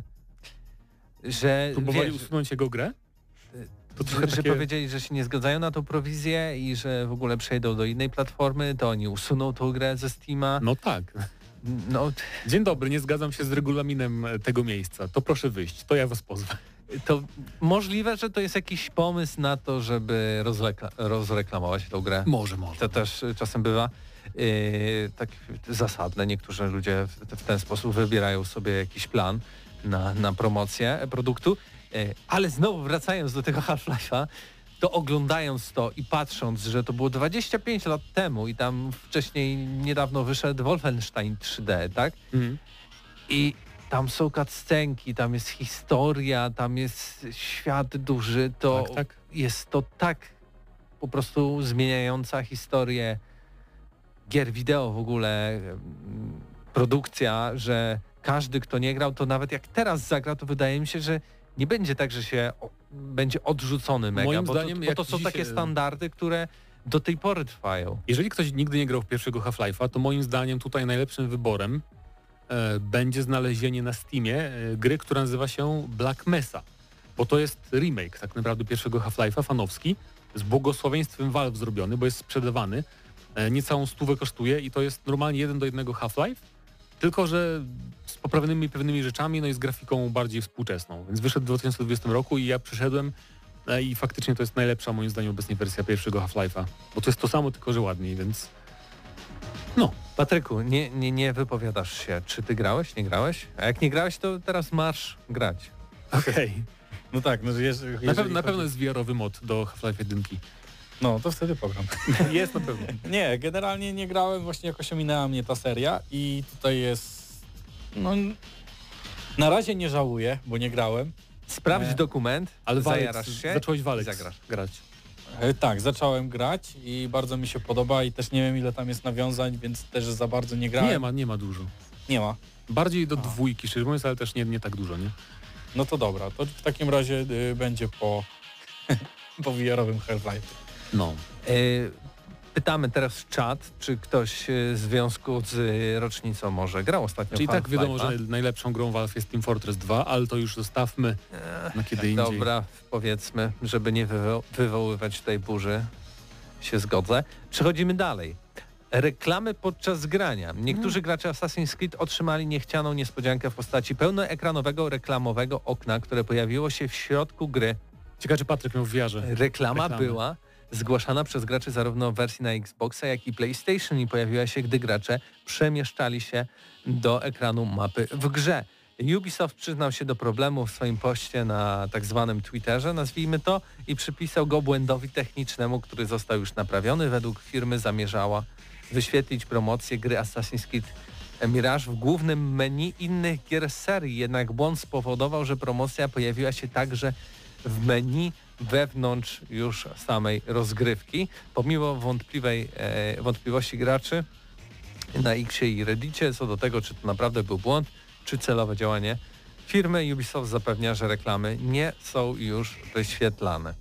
że próbowali usunąć jego grę? To że powiedzieli, że się nie zgadzają na tą prowizję i że w ogóle przejdą do innej platformy, to oni usuną tą grę ze Steama. No tak. No. Dzień dobry, nie zgadzam się z regulaminem tego miejsca, to proszę wyjść, to ja was pozwę. To możliwe, że to jest jakiś pomysł na to, żeby rozreklamować tą grę. Może. To też czasem bywa tak zasadne. Niektórzy ludzie w ten sposób wybierają sobie jakiś plan na promocję produktu. Ale znowu wracając do tego Half-Life'a, to oglądając to i patrząc, że to było 25 lat temu i tam wcześniej niedawno wyszedł Wolfenstein 3D, tak? I tam są cutscenki, tam jest historia, tam jest świat duży, to tak. jest to tak po prostu zmieniająca historię gier wideo w ogóle, produkcja, że każdy, kto nie grał, to nawet jak teraz zagra, to wydaje mi się, że nie będzie tak, że się będzie odrzucony mega, Moim bo zdaniem, to są takie standardy, które do tej pory trwają. Jeżeli ktoś nigdy nie grał w pierwszego Half-Life'a, to moim zdaniem tutaj najlepszym wyborem będzie znalezienie na Steamie gry, która nazywa się Black Mesa, bo to jest remake tak naprawdę pierwszego Half-Life'a, fanowski, z błogosławieństwem Valve zrobiony, bo jest sprzedawany, niecałą 100 kosztuje i to jest normalnie 1 do 1 Half-Life, tylko że z poprawionymi pewnymi rzeczami, no i z grafiką bardziej współczesną. Więc wyszedł w 2020 roku i ja przeszedłem i faktycznie to jest najlepsza moim zdaniem obecnie wersja pierwszego Half-Life'a, bo to jest to samo, tylko że ładniej, więc no. Patryku, nie wypowiadasz się, czy ty grałeś, nie grałeś? A jak nie grałeś, to teraz marsz grać. Okej. No tak, no Na pewno jest VR-owy mod do Half-Life 1. No, to wtedy pogram. Jest na pewno. Nie, generalnie nie grałem, właśnie jakoś ominęła mnie ta seria i tutaj jest... No, na razie nie żałuję, bo nie grałem. Sprawdź dokument, ale zajarasz się zacząłeś i zagrasz. grać. Tak, zacząłem grać i bardzo mi się podoba i też nie wiem ile tam jest nawiązań, więc też za bardzo nie grałem. Nie ma dużo. Nie ma. Bardziej do 2, szczerze mówiąc, ale też nie tak dużo, nie? No to dobra, to w takim razie będzie po VR-owym Half-Life. No. Pytamy teraz czat, czy ktoś w związku z rocznicą może grał ostatnio Czyli tak wiadomo, Half-Life'a? że najlepszą grą Valve jest Team Fortress 2, ale to już zostawmy na kiedy indziej. Dobra, powiedzmy, żeby nie wywoływać tutaj burzy, się zgodzę. Przechodzimy dalej. Reklamy podczas grania. Niektórzy gracze Assassin's Creed otrzymali niechcianą niespodziankę w postaci pełnoekranowego reklamowego okna, które pojawiło się w środku gry. Ciekawe, czy Patryk miał w VR-ze. Reklama była zgłaszana przez graczy zarówno w wersji na Xboxa, jak i PlayStation i pojawiła się, gdy gracze przemieszczali się do ekranu mapy w grze. Ubisoft przyznał się do problemu w swoim poście na tak zwanym Twitterze, nazwijmy to, i przypisał go błędowi technicznemu, który został już naprawiony. Według firmy zamierzała wyświetlić promocję gry Assassin's Creed Mirage w głównym menu innych gier z serii, jednak błąd spowodował, że promocja pojawiła się także w menu wewnątrz już samej rozgrywki. Pomimo wątpliwości graczy na Xie i Reddicie co do tego, czy to naprawdę był błąd, czy celowe działanie firmy, Ubisoft zapewnia, że reklamy nie są już wyświetlane.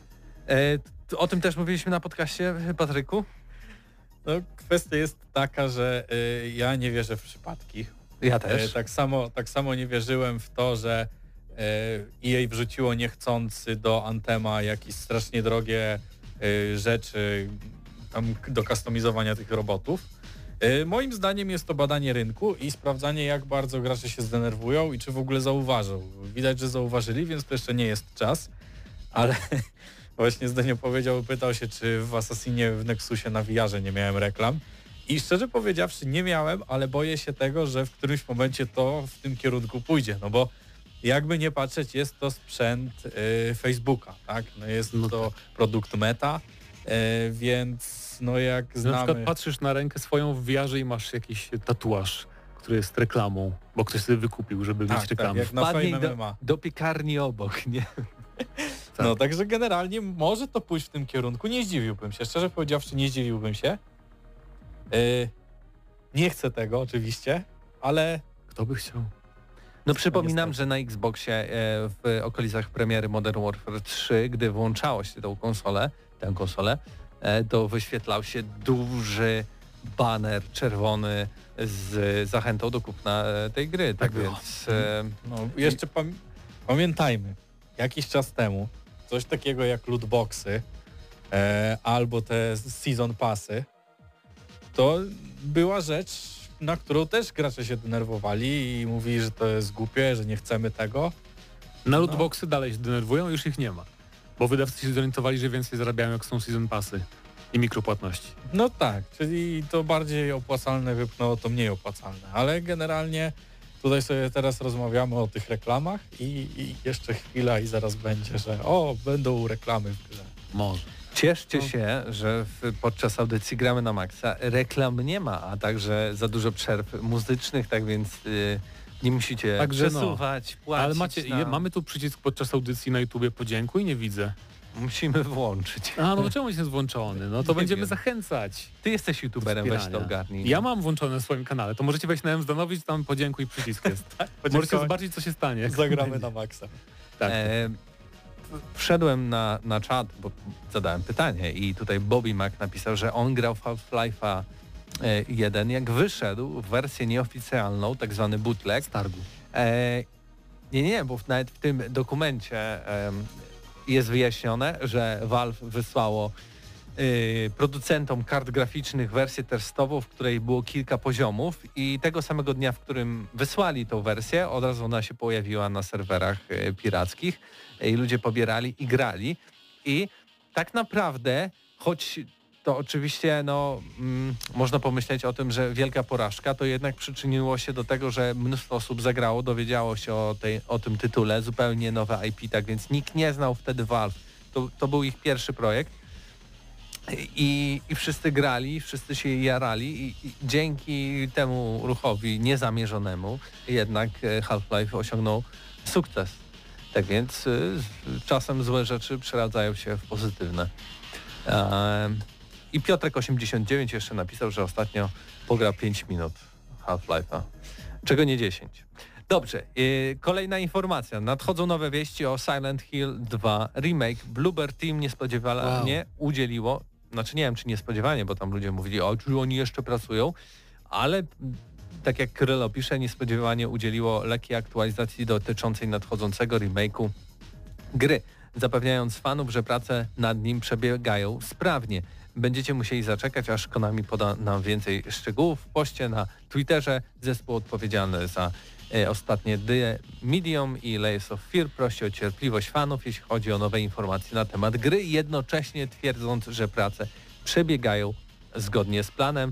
O tym też mówiliśmy na podcaście, Patryku? No, kwestia jest taka, że ja nie wierzę w przypadki. Ja też. Tak samo nie wierzyłem w to, że EA wrzuciło niechcący do Anthema jakieś strasznie drogie rzeczy tam do kustomizowania tych robotów. Moim zdaniem jest to badanie rynku i sprawdzanie, jak bardzo gracze się zdenerwują i czy w ogóle zauważą. Widać, że zauważyli, więc to jeszcze nie jest czas, ale właśnie Zdenio pytał się, czy w Assassinie w Nexusie na VR-ze nie miałem reklam. I szczerze powiedziawszy nie miałem, ale boję się tego, że w którymś momencie to w tym kierunku pójdzie, no bo jakby nie patrzeć, jest to sprzęt Facebooka, tak? No jest to produkt Meta, więc no jak znamy... Na przykład patrzysz na rękę swoją w VR-ze i masz jakiś tatuaż, który jest reklamą, bo ktoś sobie wykupił, żeby mieć reklamę. Jak na Wpadnij do piekarni obok, nie? Tak. No także generalnie może to pójść w tym kierunku, nie zdziwiłbym się, szczerze powiedziawszy nie zdziwiłbym się. Nie chcę tego oczywiście, ale... Kto by chciał? No przypominam, że na Xboxie w okolicach premiery Modern Warfare 3, gdy włączało się tę konsolę, to wyświetlał się duży baner czerwony z zachętą do kupna tej gry. Tak więc... No, jeszcze pamiętajmy, jakiś czas temu coś takiego jak lootboxy albo te season passy, to była rzecz, na którą też gracze się denerwowali i mówili, że to jest głupie, że nie chcemy tego. Na lootboxy dalej się denerwują, już ich nie ma. Bo wydawcy się zorientowali, że więcej zarabiają, jak są season passy i mikropłatności. No tak, czyli to bardziej opłacalne wypchnęło to mniej opłacalne, ale generalnie tutaj sobie teraz rozmawiamy o tych reklamach i jeszcze chwila i zaraz będzie, że będą reklamy w grze. Może. Cieszcie się, że podczas audycji Gramy na Maxa reklam nie ma, a także za dużo przerw muzycznych, tak więc nie musicie przesuwać, płacić. Ale mamy tu przycisk podczas audycji na YouTubie podziękuj, nie widzę. Musimy włączyć. No czemu jest włączony? No to będziemy zachęcać. Ty jesteś youtuberem, weź to ogarnij. Ja mam włączone na swoim kanale, to możecie wejść na Mzdanowic, tam podziękuj przycisk jest. Możecie zobaczyć, co się stanie. Zagramy na maksa. Tak. Wszedłem na czat, bo zadałem pytanie i tutaj Bobby Mac napisał, że on grał w Half-Life'a 1, jak wyszedł w wersję nieoficjalną, tak zwany bootleg. Z targu. Nie, bo nawet w tym dokumencie jest wyjaśnione, że Valve wysłało producentom kart graficznych wersję testową, w której było kilka poziomów i tego samego dnia, w którym wysłali tą wersję, od razu ona się pojawiła na serwerach pirackich i ludzie pobierali i grali. I tak naprawdę, choć to oczywiście można pomyśleć o tym, że wielka porażka, to jednak przyczyniło się do tego, że mnóstwo osób zagrało, dowiedziało się o tym tytule, zupełnie nowe IP, tak więc nikt nie znał wtedy Valve. To był ich pierwszy projekt i wszyscy grali, wszyscy się jarali i dzięki temu ruchowi niezamierzonemu jednak Half-Life osiągnął sukces. Tak więc czasem złe rzeczy przeradzają się w pozytywne. I Piotrek89 jeszcze napisał, że ostatnio pograł 5 minut Half-Life'a, czego nie 10. Dobrze, kolejna informacja. Nadchodzą nowe wieści o Silent Hill 2 Remake. Bloober Team niespodziewanie udzieliło, znaczy nie wiem czy niespodziewanie, bo tam ludzie mówili, czy oni jeszcze pracują, ale tak jak Krylo pisze, niespodziewanie udzieliło lekkiej aktualizacji dotyczącej nadchodzącego remake'u gry, zapewniając fanów, że prace nad nim przebiegają sprawnie. Będziecie musieli zaczekać, aż Konami poda nam więcej szczegółów. W poście na Twitterze zespół odpowiedzialny za ostatnie The Medium i Layers of Fear prosi o cierpliwość fanów, jeśli chodzi o nowe informacje na temat gry, jednocześnie twierdząc, że prace przebiegają zgodnie z planem.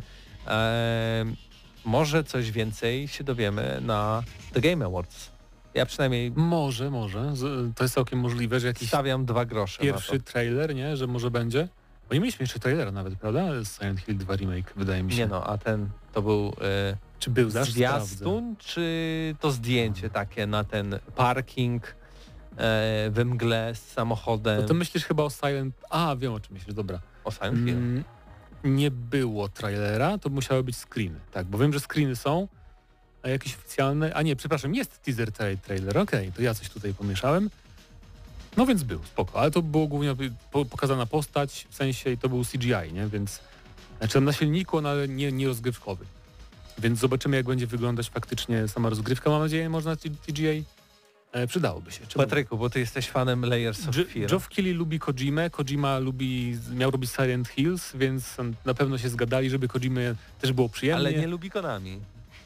Może coś więcej się dowiemy na The Game Awards. Ja przynajmniej... Może. To jest całkiem możliwe, że jakiś... Stawiam 2 grosze pierwszy trailer, nie? Że może będzie? Bo nie mieliśmy jeszcze trailera nawet, prawda? Silent Hill 2 Remake, wydaje mi się. Nie a ten to był... czy był zwiastun, czy to zdjęcie takie na ten parking we mgle z samochodem? No to myślisz chyba o Silent... wiem o czym myślisz, dobra. O Silent Hill? Nie było trailera, to musiały być screeny, tak, bo wiem, że screeny są, a jakieś oficjalne... jest teaser trailer, okej, to ja coś tutaj pomieszałem. No więc był, spoko, ale to było głównie pokazana postać, w sensie i to był CGI, nie, więc... Znaczy na silniku, ale nie rozgrywkowy. Więc zobaczymy, jak będzie wyglądać faktycznie sama rozgrywka. Mam nadzieję, można CGI przydałoby się. Patryku, bo ty jesteś fanem Layers of Fear. Geoff Keighley lubi Kojimę, Kojima miał robić Silent Hills, więc na pewno się zgadali, żeby Kojimie też było przyjemnie. Ale nie lubi Konami.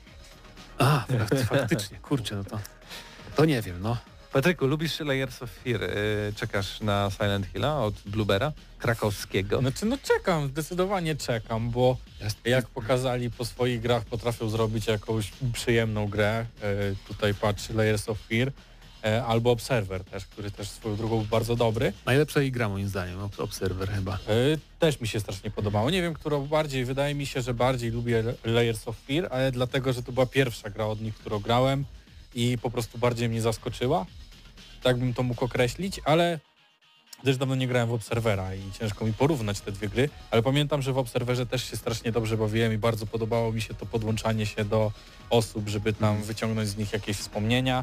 Faktycznie, kurczę, no to nie wiem, no. Patryku, lubisz Layers of Fear? Czekasz na Silent Hilla od Bluebera krakowskiego? Znaczy, czekam, zdecydowanie czekam, bo jak pokazali po swoich grach, potrafią zrobić jakąś przyjemną grę. Tutaj patrzy Layers of Fear, albo Observer też, który też swoją drogą był bardzo dobry. Najlepsza ich gra moim zdaniem, Observer chyba. Też mi się strasznie podobało. Nie wiem, którą bardziej, wydaje mi się, że bardziej lubię Layers of Fear, ale dlatego, że to była pierwsza gra od nich, którą grałem i po prostu bardziej mnie zaskoczyła. Tak bym to mógł określić, ale też dawno nie grałem w Observera i ciężko mi porównać te dwie gry, ale pamiętam, że w Observerze też się strasznie dobrze bawiłem i bardzo podobało mi się to podłączanie się do osób, żeby tam wyciągnąć z nich jakieś wspomnienia.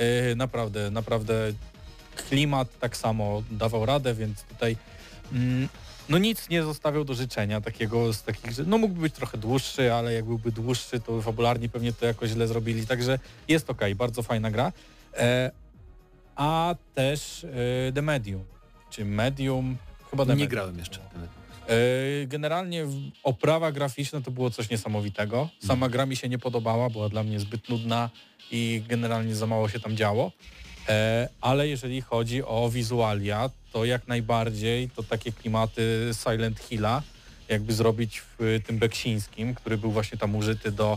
Naprawdę klimat tak samo dawał radę, więc tutaj nic nie zostawiał do życzenia z takich, że mógłby być trochę dłuższy, ale jak byłby dłuższy, to fabularnie pewnie to jakoś źle zrobili, także jest okej, bardzo fajna gra. A też The Medium, czy Medium, chyba The Medium. Nie grałem jeszcze. Generalnie oprawa graficzna to było coś niesamowitego. Sama gra mi się nie podobała, była dla mnie zbyt nudna i generalnie za mało się tam działo. Ale jeżeli chodzi o wizualia, to jak najbardziej to takie klimaty Silent Hilla jakby zrobić w tym beksińskim, który był właśnie tam użyty do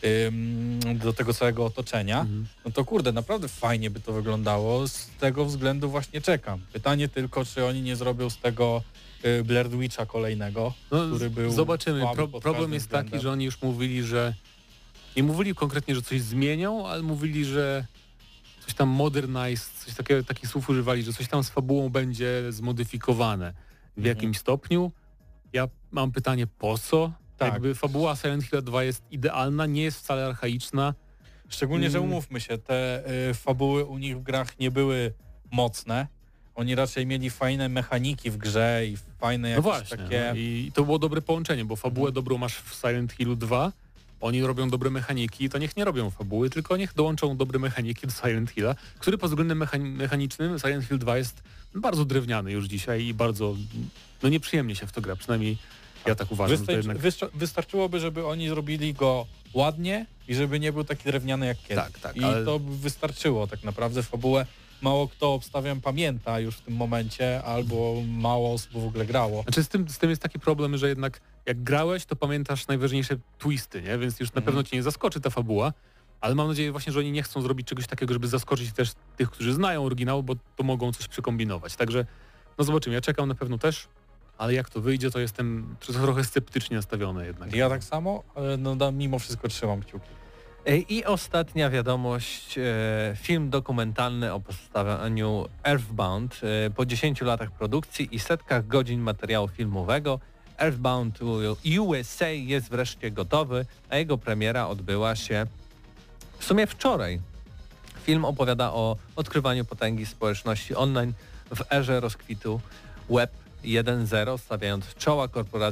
do tego całego otoczenia, no to kurde, naprawdę fajnie by to wyglądało, z tego względu właśnie czekam. Pytanie tylko, czy oni nie zrobią z tego Blair Witcha kolejnego, który był... Zobaczymy. Problem jest taki, że oni już mówili, że nie mówili konkretnie, że coś zmienią, ale mówili, że coś tam modernize, coś takiego, takich słów używali, że coś tam z fabułą będzie zmodyfikowane w jakimś stopniu. Ja mam pytanie, po co? Tak. Jakby fabuła Silent Hill 2 jest idealna, nie jest wcale archaiczna. Szczególnie, że umówmy się, te fabuły u nich w grach nie były mocne. Oni raczej mieli fajne mechaniki w grze i fajne jakieś takie... No i to było dobre połączenie, bo fabułę dobrą masz w Silent Hillu 2, oni robią dobre mechaniki, to niech nie robią fabuły, tylko niech dołączą dobre mechaniki do Silent Hilla, który pod względem mechanicznym Silent Hill 2 jest bardzo drewniany już dzisiaj i bardzo nieprzyjemnie się w to gra, przynajmniej ja tak uważam. Wystarczyłoby, żeby oni zrobili go ładnie i żeby nie był taki drewniany jak kiedyś. Tak, I to by wystarczyło tak naprawdę. Fabułę mało kto, obstawiam, pamięta już w tym momencie, albo mało osób w ogóle grało. Znaczy z tym jest taki problem, że jednak jak grałeś, to pamiętasz najważniejsze twisty, nie? Więc już na pewno cię nie zaskoczy ta fabuła, ale mam nadzieję właśnie, że oni nie chcą zrobić czegoś takiego, żeby zaskoczyć też tych, którzy znają oryginał, bo to mogą coś przekombinować. Także zobaczymy. Ja czekam na pewno też, ale jak to wyjdzie, to jestem trochę sceptycznie nastawiony jednak. Ja tak samo, ale mimo wszystko trzymam kciuki. I ostatnia wiadomość, film dokumentalny o powstawaniu Earthbound. Po 10 latach produkcji i setkach godzin materiału filmowego Earthbound USA jest wreszcie gotowy, a jego premiera odbyła się w sumie wczoraj. Film opowiada o odkrywaniu potęgi społeczności online w erze rozkwitu Web 1.0, stawiając czoła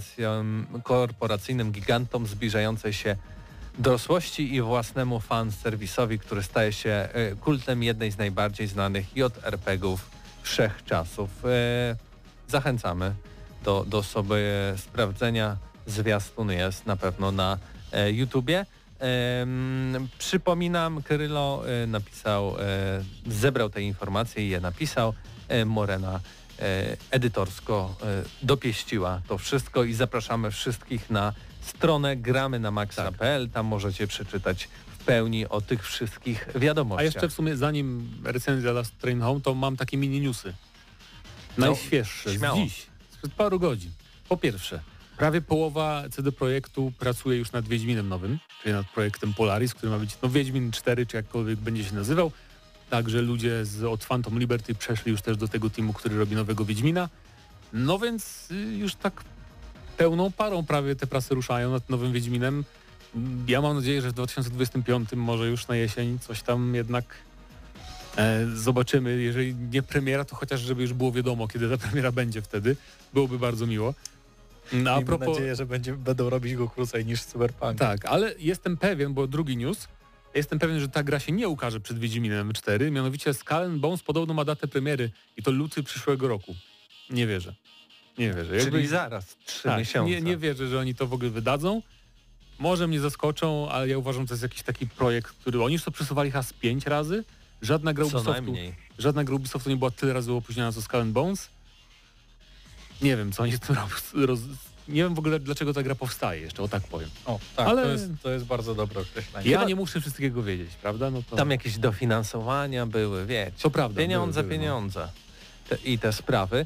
korporacyjnym gigantom zbliżającej się dorosłości i własnemu fanserwisowi, który staje się kultem jednej z najbardziej znanych JRPG-ów wszechczasów. Zachęcamy do sobie sprawdzenia. Zwiastun jest na pewno na YouTubie. Przypominam, Krylo zebrał te informacje i je napisał. Morena edytorsko dopieściła to wszystko i zapraszamy wszystkich na stronę gramy na maxa.pl. Tam możecie przeczytać w pełni o tych wszystkich wiadomościach. A jeszcze w sumie zanim recenzja Last Train Home, to mam takie mini newsy. Najświeższe, z dziś, sprzed paru godzin. Po pierwsze, prawie połowa CD Projektu pracuje już nad Wiedźminem nowym, czyli nad projektem Polaris, który ma być Wiedźmin 4, czy jakkolwiek będzie się nazywał. Także ludzie od Phantom Liberty przeszli już też do tego teamu, który robi nowego Wiedźmina. No więc już tak pełną parą prawie te prace ruszają nad nowym Wiedźminem. Ja mam nadzieję, że w 2025, może już na jesień, coś tam jednak zobaczymy. Jeżeli nie premiera, to chociaż żeby już było wiadomo, kiedy ta premiera będzie wtedy. Byłoby bardzo miło. Mam nadzieję, że będą robić go krócej niż Cyberpunk. Tak, ale jestem pewien, bo drugi news, jestem pewien, że ta gra się nie ukaże przed Wiedźminem 4, mianowicie Skull and Bones podobno ma datę premiery i to luty przyszłego roku. Nie wierzę. Czyli zaraz, 3 miesiące. Nie wierzę, że oni to w ogóle wydadzą. Może mnie zaskoczą, ale ja uważam, że to jest jakiś taki projekt, który oni już to przesuwali chyba z 5 razy. Żadna gra Ubisoftu nie była tyle razy opóźniona co Skull and Bones. Nie wiem, co oni z tym robią. Nie wiem w ogóle, dlaczego ta gra powstaje jeszcze, o tak powiem. Tak, ale to jest bardzo dobre określenie. Ja nie muszę wszystkiego wiedzieć, prawda? No to... Tam jakieś dofinansowania były, wiecie. To prawda. Pieniądze. I te sprawy.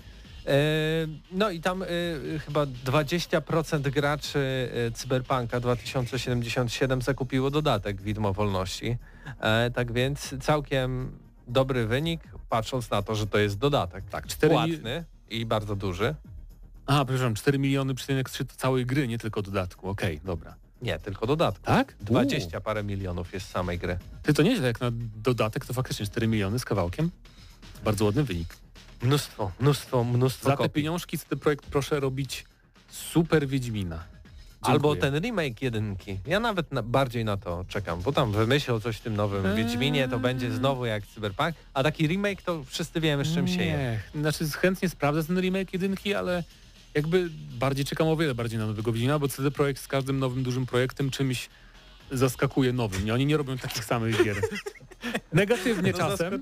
No i tam chyba 20% graczy Cyberpunka 2077 zakupiło dodatek Widmo Wolności. Tak więc całkiem dobry wynik, patrząc na to, że to jest dodatek. Tak, płatny i bardzo duży. Aha, przepraszam, 4 miliony przyczynek całej gry, nie tylko dodatku. Okej, dobra. Nie, tylko dodatku. Tak? 20 parę milionów jest samej gry. To nieźle, jak na dodatek to faktycznie 4 miliony z kawałkiem. Bardzo ładny wynik. Mnóstwo Za te pieniążki CD Projekt proszę robić super Wiedźmina. Dziękuję. Albo ten remake 1. Ja nawet bardziej na to czekam, bo tam wymyślą coś w tym nowym Wiedźminie, to będzie znowu jak Cyberpunk, a taki remake to wszyscy wiemy, z czym się je. Znaczy chętnie sprawdzę ten remake 1, ale jakby bardziej czekam o wiele bardziej na nowego Wiedźmina, bo CD Projekt z każdym nowym dużym projektem czymś zaskakuje nowym. Oni nie robią takich samych gier. Negatywnie czasem,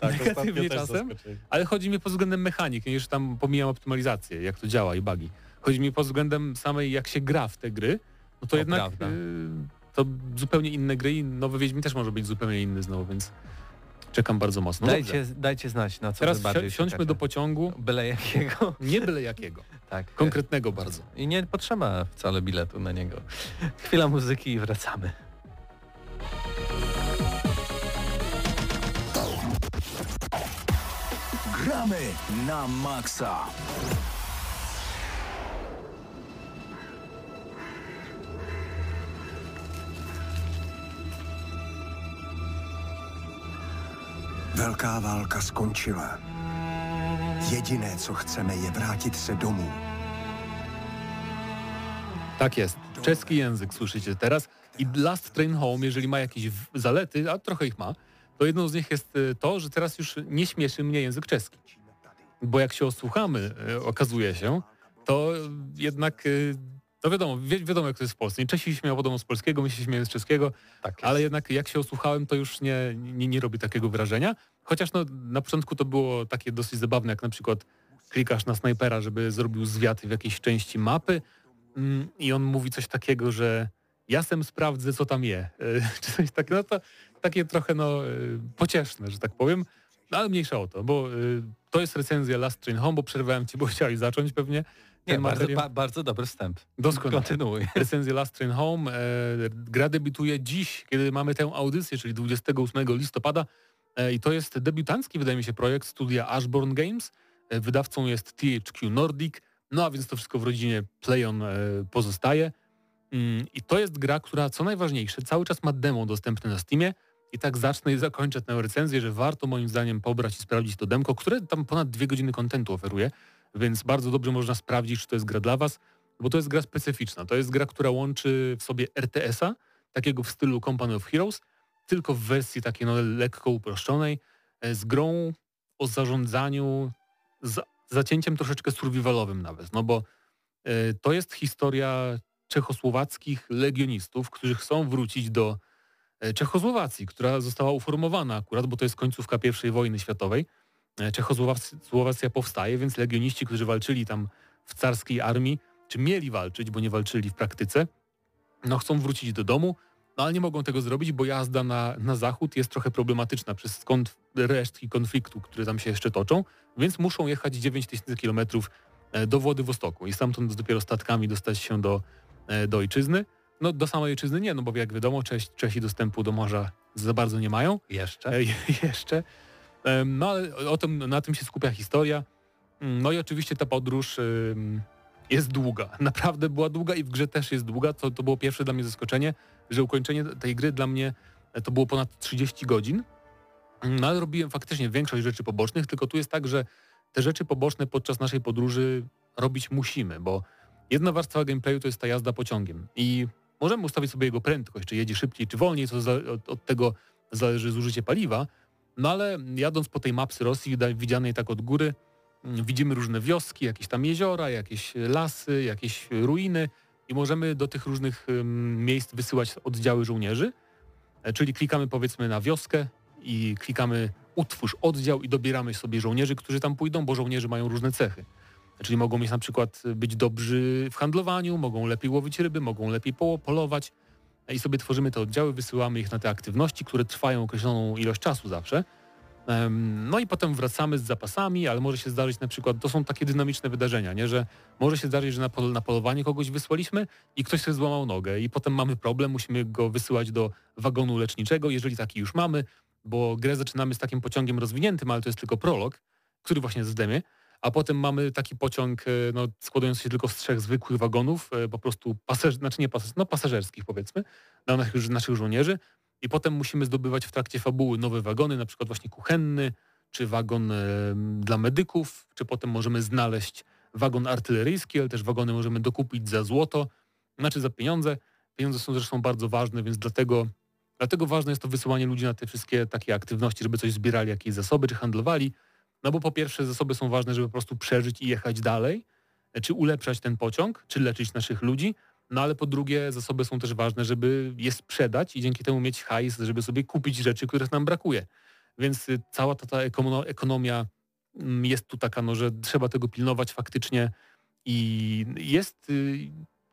ale chodzi mi pod względem mechaniki, już tam pomijam optymalizację, jak to działa i bugi. Chodzi mi pod względem samej, jak się gra w te gry, no to jednak to zupełnie inne gry i nowy Wiedźmin też może być zupełnie inny znowu, więc czekam bardzo mocno. Dajcie znać, na co teraz bardziej siądźmy do pociągu. Byle jakiego. Nie byle jakiego. Tak. Konkretnego bardzo. I nie potrzeba wcale biletu na niego. Chwila muzyki i wracamy. Gramy na maksa. Velká válka skončila. Jediné, co chceme, je vrátit se domů. Tak jest. Czeski język słyszycie teraz. I Last Train Home, jeżeli ma jakieś zalety, a trochę ich ma, to jedną z nich jest to, że teraz już nie śmieszy mnie język czeski. Bo jak się osłuchamy, okazuje się, to jednak, no wiadomo jak to jest w Polsce. Czesi się śmieją wiadomo z polskiego, my się śmiejemy z czeskiego, tak ale jednak jak się osłuchałem, to już nie robi takiego wrażenia. Chociaż na początku to było takie dosyć zabawne, jak na przykład klikasz na snajpera, żeby zrobił zwiat w jakiejś części mapy i on mówi coś takiego, że ja sem sprawdzę, co tam je. Czy coś takiego, no to takie trochę pocieszne, że tak powiem, no, ale mniejsza o to, bo to jest recenzja Last Train Home, bo przerwałem ci, bo chciałeś zacząć pewnie. Nie, bardzo dobry wstęp. Doskonale. Kontynuuj. Recenzja Last Train Home. Gra debiutuje dziś, kiedy mamy tę audycję, czyli 28 listopada. I to jest debiutancki, wydaje mi się, projekt studia Ashbourne Games. Wydawcą jest THQ Nordic. No a więc to wszystko w rodzinie PlayOn pozostaje. I to jest gra, która co najważniejsze cały czas ma demo dostępne na Steamie. I tak zacznę i zakończę tę recenzję, że warto moim zdaniem pobrać i sprawdzić to demko, które tam ponad 2 godziny kontentu oferuje. Więc bardzo dobrze można sprawdzić, czy to jest gra dla was, bo to jest gra specyficzna. To jest gra, która łączy w sobie RTS-a, takiego w stylu Company of Heroes, tylko w wersji takiej lekko uproszczonej, z grą o zarządzaniu, z zacięciem troszeczkę survivalowym nawet, no bo to jest historia czechosłowackich legionistów, którzy chcą wrócić do Czechosłowacji, która została uformowana akurat, bo to jest końcówka I wojny światowej. Czechosłowacja powstaje, więc legioniści, którzy walczyli tam w carskiej armii, czy mieli walczyć, bo nie walczyli w praktyce, no chcą wrócić do domu, no ale nie mogą tego zrobić, bo jazda na zachód jest trochę problematyczna przez resztki konfliktu, które tam się jeszcze toczą, więc muszą jechać 9000 kilometrów do Władywostoku i stamtąd dopiero statkami dostać się do ojczyzny. No do samej ojczyzny nie, no bo jak wiadomo, Czesi dostępu do morza za bardzo nie mają. Jeszcze. No ale na tym się skupia historia. No i oczywiście ta podróż jest długa. Naprawdę była długa i w grze też jest długa. To było pierwsze dla mnie zaskoczenie, że ukończenie tej gry dla mnie to było ponad 30 godzin. No ale robiłem faktycznie większość rzeczy pobocznych, tylko tu jest tak, że te rzeczy poboczne podczas naszej podróży robić musimy, bo jedna warstwa gameplayu to jest ta jazda pociągiem i możemy ustawić sobie jego prędkość, czy jedzie szybciej, czy wolniej, to od tego zależy zużycie paliwa. No ale jadąc po tej mapce Rosji, widzianej tak od góry, widzimy różne wioski, jakieś tam jeziora, jakieś lasy, jakieś ruiny i możemy do tych różnych miejsc wysyłać oddziały żołnierzy, czyli klikamy powiedzmy na wioskę i klikamy utwórz oddział i dobieramy sobie żołnierzy, którzy tam pójdą, bo żołnierze mają różne cechy. Czyli mogą mieć na przykład być dobrzy w handlowaniu, mogą lepiej łowić ryby, mogą lepiej polować i sobie tworzymy te oddziały, wysyłamy ich na te aktywności, które trwają określoną ilość czasu zawsze. No i potem wracamy z zapasami, ale może się zdarzyć na przykład, to są takie dynamiczne wydarzenia, nie? Że może się zdarzyć, że na polowanie kogoś wysłaliśmy i ktoś sobie złamał nogę i potem mamy problem, musimy go wysyłać do wagonu leczniczego, jeżeli taki już mamy, bo grę zaczynamy z takim pociągiem rozwiniętym, ale to jest tylko prolog, który właśnie jest w demie, a potem mamy taki pociąg składający się tylko z 3 zwykłych wagonów, po prostu pasażerskich powiedzmy, dla naszych żołnierzy. I potem musimy zdobywać w trakcie fabuły nowe wagony, na przykład właśnie kuchenny, czy wagon dla medyków, czy potem możemy znaleźć wagon artyleryjski, ale też wagony możemy dokupić za złoto, znaczy za pieniądze. Pieniądze są zresztą bardzo ważne, więc dlatego ważne jest to wysyłanie ludzi na te wszystkie takie aktywności, żeby coś zbierali, jakieś zasoby, czy handlowali. No bo po pierwsze zasoby są ważne, żeby po prostu przeżyć i jechać dalej, czy ulepszać ten pociąg, czy leczyć naszych ludzi. No ale po drugie zasoby są też ważne, żeby je sprzedać i dzięki temu mieć hajs, żeby sobie kupić rzeczy, których nam brakuje. Więc cała ta ekonomia jest tu taka, że trzeba tego pilnować faktycznie i jest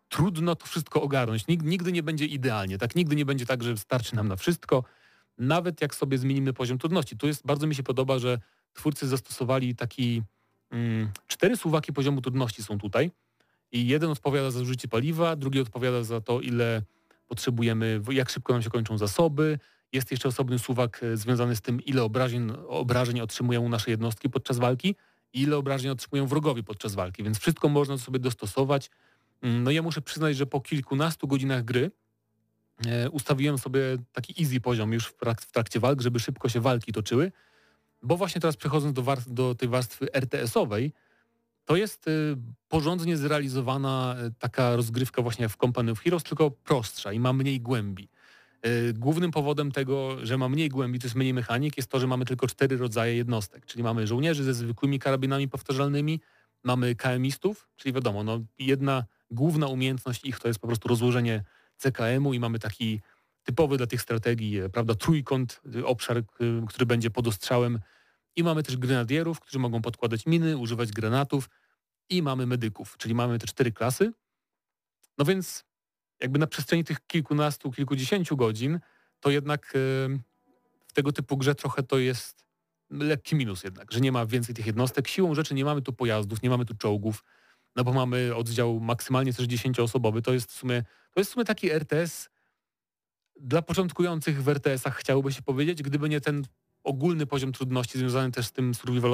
trudno to wszystko ogarnąć. Nigdy nie będzie idealnie, tak? Nigdy nie będzie tak, że starczy nam na wszystko, nawet jak sobie zmienimy poziom trudności. Bardzo mi się podoba, że twórcy zastosowali taki 4 suwaki poziomu trudności są tutaj i jeden odpowiada za zużycie paliwa, drugi odpowiada za to, ile potrzebujemy, jak szybko nam się kończą zasoby. Jest jeszcze osobny suwak związany z tym, ile obrażeń otrzymują nasze jednostki podczas walki i ile obrażeń otrzymują wrogowie podczas walki, więc wszystko można sobie dostosować. No ja muszę przyznać, że po kilkunastu godzinach gry ustawiłem sobie taki easy poziom już w trakcie walk, żeby szybko się walki toczyły, bo właśnie teraz przechodząc do tej warstwy RTS-owej, to jest porządnie zrealizowana taka rozgrywka właśnie jak w Company of Heroes, tylko prostsza i ma mniej głębi. Głównym powodem tego, że ma mniej głębi, to jest mniej mechanik, jest to, że mamy tylko 4 rodzaje jednostek, czyli mamy żołnierzy ze zwykłymi karabinami powtarzalnymi, mamy KM-istów, czyli wiadomo, no jedna główna umiejętność ich to jest po prostu rozłożenie CKM-u i mamy taki typowy dla tych strategii, prawda, trójkąt, obszar, który będzie pod ostrzałem i mamy też grenadierów, którzy mogą podkładać miny, używać granatów i mamy medyków, czyli mamy te 4 klasy. No więc jakby na przestrzeni tych kilkunastu, kilkudziesięciu godzin to jednak w tego typu grze trochę to jest lekki minus jednak, że nie ma więcej tych jednostek. Siłą rzeczy nie mamy tu pojazdów, nie mamy tu czołgów, no bo mamy oddział maksymalnie też 10-osobowy. To jest w sumie taki RTS dla początkujących w RTS-ach, chciałoby się powiedzieć, gdyby nie ten ogólny poziom trudności związany też z tym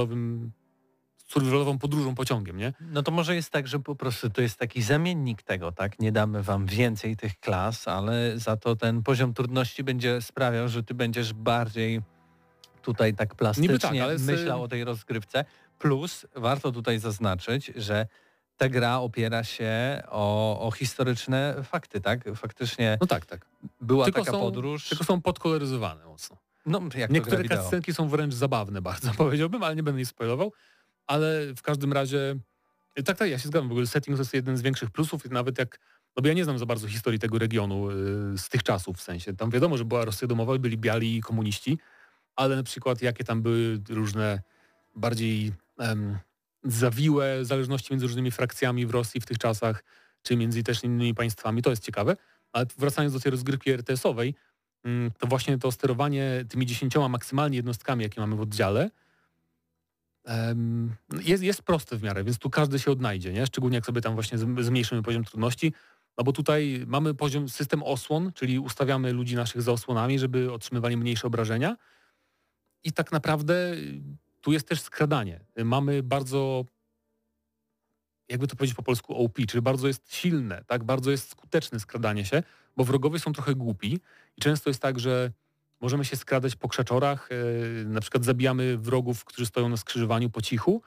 survivalową podróżą pociągiem, nie? No to może jest tak, że po prostu to jest taki zamiennik tego, tak? Nie damy wam więcej tych klas, ale za to ten poziom trudności będzie sprawiał, że ty będziesz bardziej tutaj tak plastycznie myślał o tej rozgrywce. Plus warto tutaj zaznaczyć, że ta gra opiera się o historyczne fakty, tak? Faktycznie no tak. Była taka podróż. Tylko są podkoloryzowane mocno. No, jak niektóre cutscenki są wręcz zabawne bardzo, powiedziałbym, ale nie będę ich spoilował. Ale w każdym razie, tak, ja się zgadzam, w ogóle setting to jest jeden z większych plusów, nawet jak, no bo ja nie znam za bardzo historii tego regionu z tych czasów, w sensie, tam wiadomo, że była Rosja domowa, byli biali komuniści, ale na przykład jakie tam były różne bardziej zawiłe zależności między różnymi frakcjami w Rosji w tych czasach, czy między też innymi państwami, to jest ciekawe, ale wracając do tej rozgrywki RTS-owej, to właśnie to sterowanie tymi 10 maksymalnie jednostkami, jakie mamy w oddziale, jest proste w miarę, więc tu każdy się odnajdzie, nie? Szczególnie jak sobie tam właśnie zmniejszymy poziom trudności, no bo tutaj mamy system osłon, czyli ustawiamy ludzi naszych za osłonami, żeby otrzymywali mniejsze obrażenia i tak naprawdę tu jest też skradanie. Mamy bardzo, jakby to powiedzieć po polsku, OP, czyli bardzo jest silne, tak? Bardzo jest skuteczne skradanie się, bo wrogowie są trochę głupi i często jest tak, że możemy się skradać po krzaczorach, na przykład zabijamy wrogów, którzy stoją na skrzyżowaniu po cichu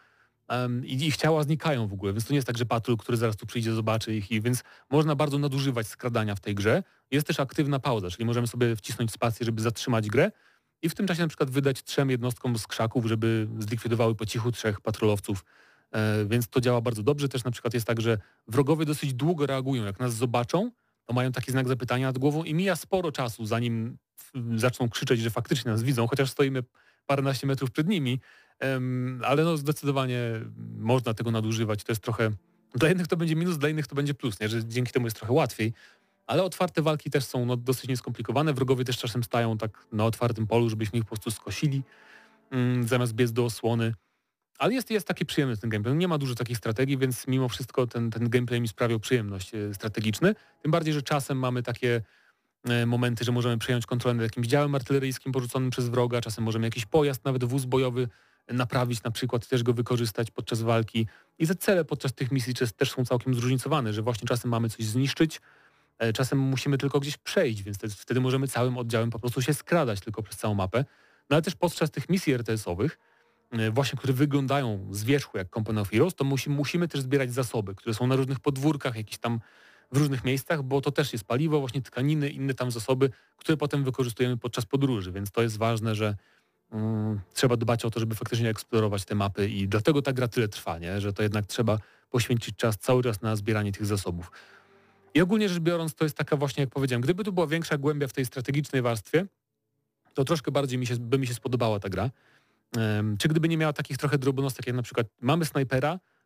i ich ciała znikają w ogóle, więc to nie jest tak, że patrol, który zaraz tu przyjdzie, zobaczy ich, więc można bardzo nadużywać skradania w tej grze. Jest też aktywna pauza, czyli możemy sobie wcisnąć spację, żeby zatrzymać grę i w tym czasie na przykład wydać 3 jednostkom z krzaków, żeby zlikwidowały po cichu 3 patrolowców, więc to działa bardzo dobrze. Też na przykład jest tak, że wrogowie dosyć długo reagują, jak nas zobaczą, to mają taki znak zapytania nad głową i mija sporo czasu, zanim zaczną krzyczeć, że faktycznie nas widzą, chociaż stoimy paręnaście metrów przed nimi, ale no zdecydowanie można tego nadużywać. To jest trochę, dla jednych to będzie minus, dla innych to będzie plus, nie? Że dzięki temu jest trochę łatwiej, ale otwarte walki też są dosyć nieskomplikowane, wrogowie też czasem stają tak na otwartym polu, żebyśmy ich po prostu skosili, zamiast biec do osłony. Ale jest taki przyjemny ten gameplay. Nie ma dużo takich strategii, więc mimo wszystko ten gameplay mi sprawiał przyjemność strategiczny. Tym bardziej, że czasem mamy takie momenty, że możemy przejąć kontrolę nad jakimś działem artyleryjskim porzuconym przez wroga, czasem możemy jakiś pojazd, nawet wóz bojowy naprawić na przykład, też go wykorzystać podczas walki. I te cele podczas tych misji też są całkiem zróżnicowane, że właśnie czasem mamy coś zniszczyć, czasem musimy tylko gdzieś przejść, więc wtedy możemy całym oddziałem po prostu się skradać tylko przez całą mapę. No ale też podczas tych misji RTS-owych, właśnie, które wyglądają z wierzchu jak Company of Heroes, to musimy też zbierać zasoby, które są na różnych podwórkach, jakieś tam w różnych miejscach, bo to też jest paliwo, właśnie tkaniny, inne tam zasoby, które potem wykorzystujemy podczas podróży, więc to jest ważne, że trzeba dbać o to, żeby faktycznie eksplorować te mapy i dlatego ta gra tyle trwa, nie? Że to jednak trzeba poświęcić cały czas na zbieranie tych zasobów. I ogólnie rzecz biorąc, to jest taka właśnie, jak powiedziałem, gdyby tu była większa głębia w tej strategicznej warstwie, to troszkę bardziej by mi się spodobała ta gra. Czy gdyby nie miała takich trochę drobnostek, jak na przykład mamy snajpera,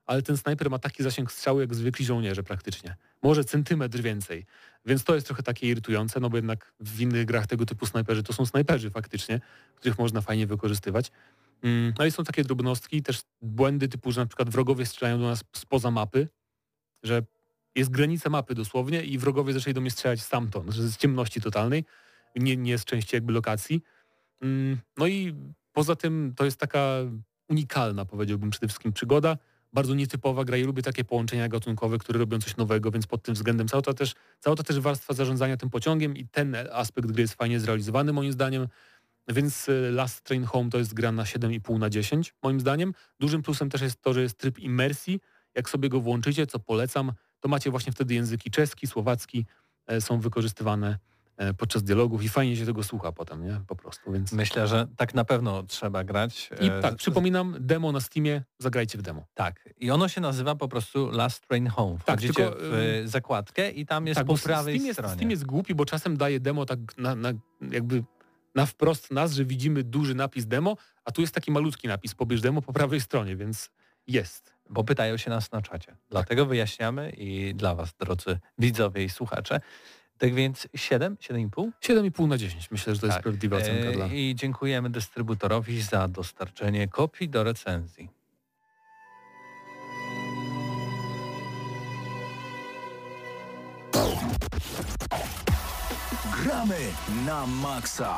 ale ten snajper ma taki zasięg strzału jak zwykli żołnierze praktycznie. Może centymetr więcej. Więc to jest trochę takie irytujące, no bo jednak w innych grach tego typu snajperzy to są snajperzy faktycznie, których można fajnie wykorzystywać. No i są takie drobnostki, też błędy typu, że na przykład wrogowie strzelają do nas spoza mapy, że jest granica mapy dosłownie i wrogowie zaczęli do mnie strzelać stamtąd, z ciemności totalnej, nie z części jakby lokacji. No i poza tym to jest taka unikalna, powiedziałbym, przede wszystkim przygoda, bardzo nietypowa gra i lubię takie połączenia gatunkowe, które robią coś nowego, więc pod tym względem cała ta też warstwa zarządzania tym pociągiem i ten aspekt gry jest fajnie zrealizowany moim zdaniem, więc Last Train Home to jest gra na 7,5 na 10 moim zdaniem. Dużym plusem też jest to, że jest tryb imersji. Jak sobie go włączycie, co polecam, to macie właśnie wtedy języki czeski, słowacki są wykorzystywane podczas dialogów i fajnie się tego słucha potem, nie? Po prostu, więc... Myślę, że tak na pewno trzeba grać. I tak, przypominam, demo na Steamie, zagrajcie w demo. Tak, i ono się nazywa po prostu Last Train Home. Wchodzicie tylko, w zakładkę i tam jest po prawej stronie. Steam jest głupi, bo czasem daje demo tak jakby na wprost nas, że widzimy duży napis demo, a tu jest taki malutki napis, pobierz demo po prawej stronie, więc jest. Bo pytają się nas na czacie. Dlatego wyjaśniamy i dla was, drodzy widzowie i słuchacze. Tak więc 7, 7,5? 7,5 na 10. Myślę, że to jest prawdziwa ocenka dla... I dziękujemy dystrybutorowi za dostarczenie kopii do recenzji. Gramy na maksa.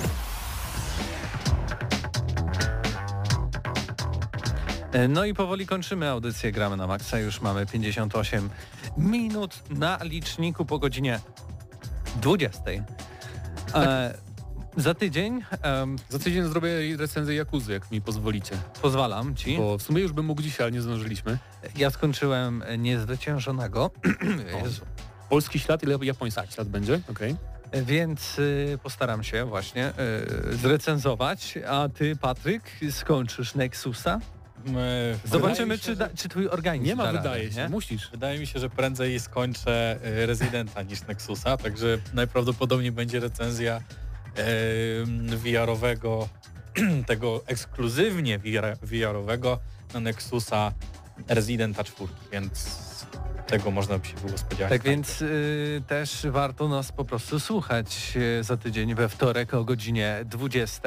No i powoli kończymy audycję Gramy na Maxa. Już mamy 58 minut na liczniku po godzinie 20. Za tydzień... Za tydzień zrobię recenzję Jakuzy, jak mi pozwolicie. Pozwalam ci. Bo w sumie już bym mógł dzisiaj, ale nie zdążyliśmy. Ja skończyłem Niezwyciężonego. Polski ślad, ile japoński ślad będzie? Okay. Więc postaram się właśnie zrecenzować. A ty, Patryk, skończysz Nexusa? Zobaczymy, czy twój organizm nie ma, da wydaje radę, się, nie? musisz. Wydaje mi się, że prędzej skończę Residenta niż Nexusa, także najprawdopodobniej będzie recenzja VR-owego, tego ekskluzywnie VR-owego na Nexusa Residenta 4, więc tego można by się było spodziewać. Tak więc też warto nas po prostu słuchać za tydzień we wtorek o godzinie 20.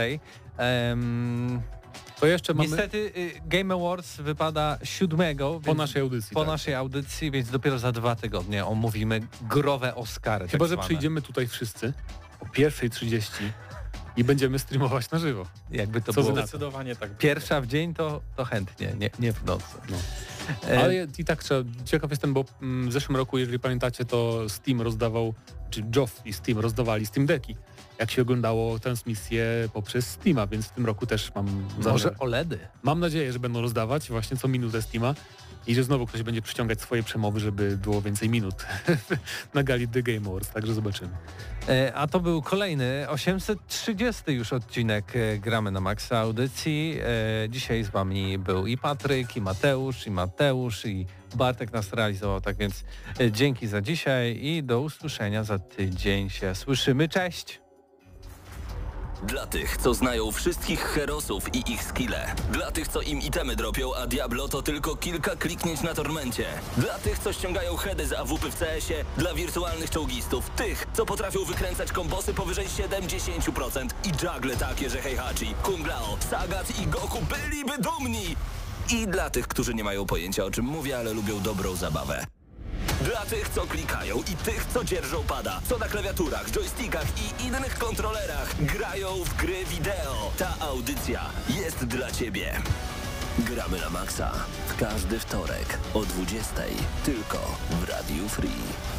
To jeszcze mamy... Niestety Game Awards wypada 7. Po naszej audycji. Po naszej audycji, więc dopiero za 2 tygodnie omówimy growe Oscary. Chyba, tak że przyjdziemy tutaj wszyscy o 1:30 i będziemy streamować na żywo. Jakby to co było zdecydowanie tak. Pierwsza w dzień to chętnie, nie w nocy. No. Ale i tak ciekaw jestem, bo w zeszłym roku, jeżeli pamiętacie, to Steam rozdawał, czy Geoff i Steam rozdawali Steam Decki, jak się oglądało transmisję poprzez Steama, więc w tym roku też mam zamiar. Może OLEDy. Mam nadzieję, że będą rozdawać właśnie co minutę Steama i że znowu ktoś będzie przyciągać swoje przemowy, żeby było więcej minut na gali The Game Awards, także zobaczymy. A to był kolejny 830 już odcinek Gramy na Maxa audycji. Dzisiaj z wami był i Patryk, i Mateusz, i Bartek nas realizował, tak więc dzięki za dzisiaj i do usłyszenia za tydzień się słyszymy. Cześć! Dla tych, co znają wszystkich herosów i ich skille. Dla tych, co im itemy dropią, a Diablo to tylko kilka kliknięć na tormencie. Dla tych, co ściągają heady z AWP w CS-ie. Dla wirtualnych czołgistów. Tych, co potrafią wykręcać kombosy powyżej 70% i juggle takie, że Heihachi, Kung Lao, Sagat i Goku byliby dumni. I dla tych, którzy nie mają pojęcia, o czym mówię, ale lubią dobrą zabawę. Dla tych, co klikają i tych, co dzierżą pada, co na klawiaturach, joystickach i innych kontrolerach grają w gry wideo. Ta audycja jest dla Ciebie. Gramy na Maxa w każdy wtorek o 20:00 tylko w Radiu Free.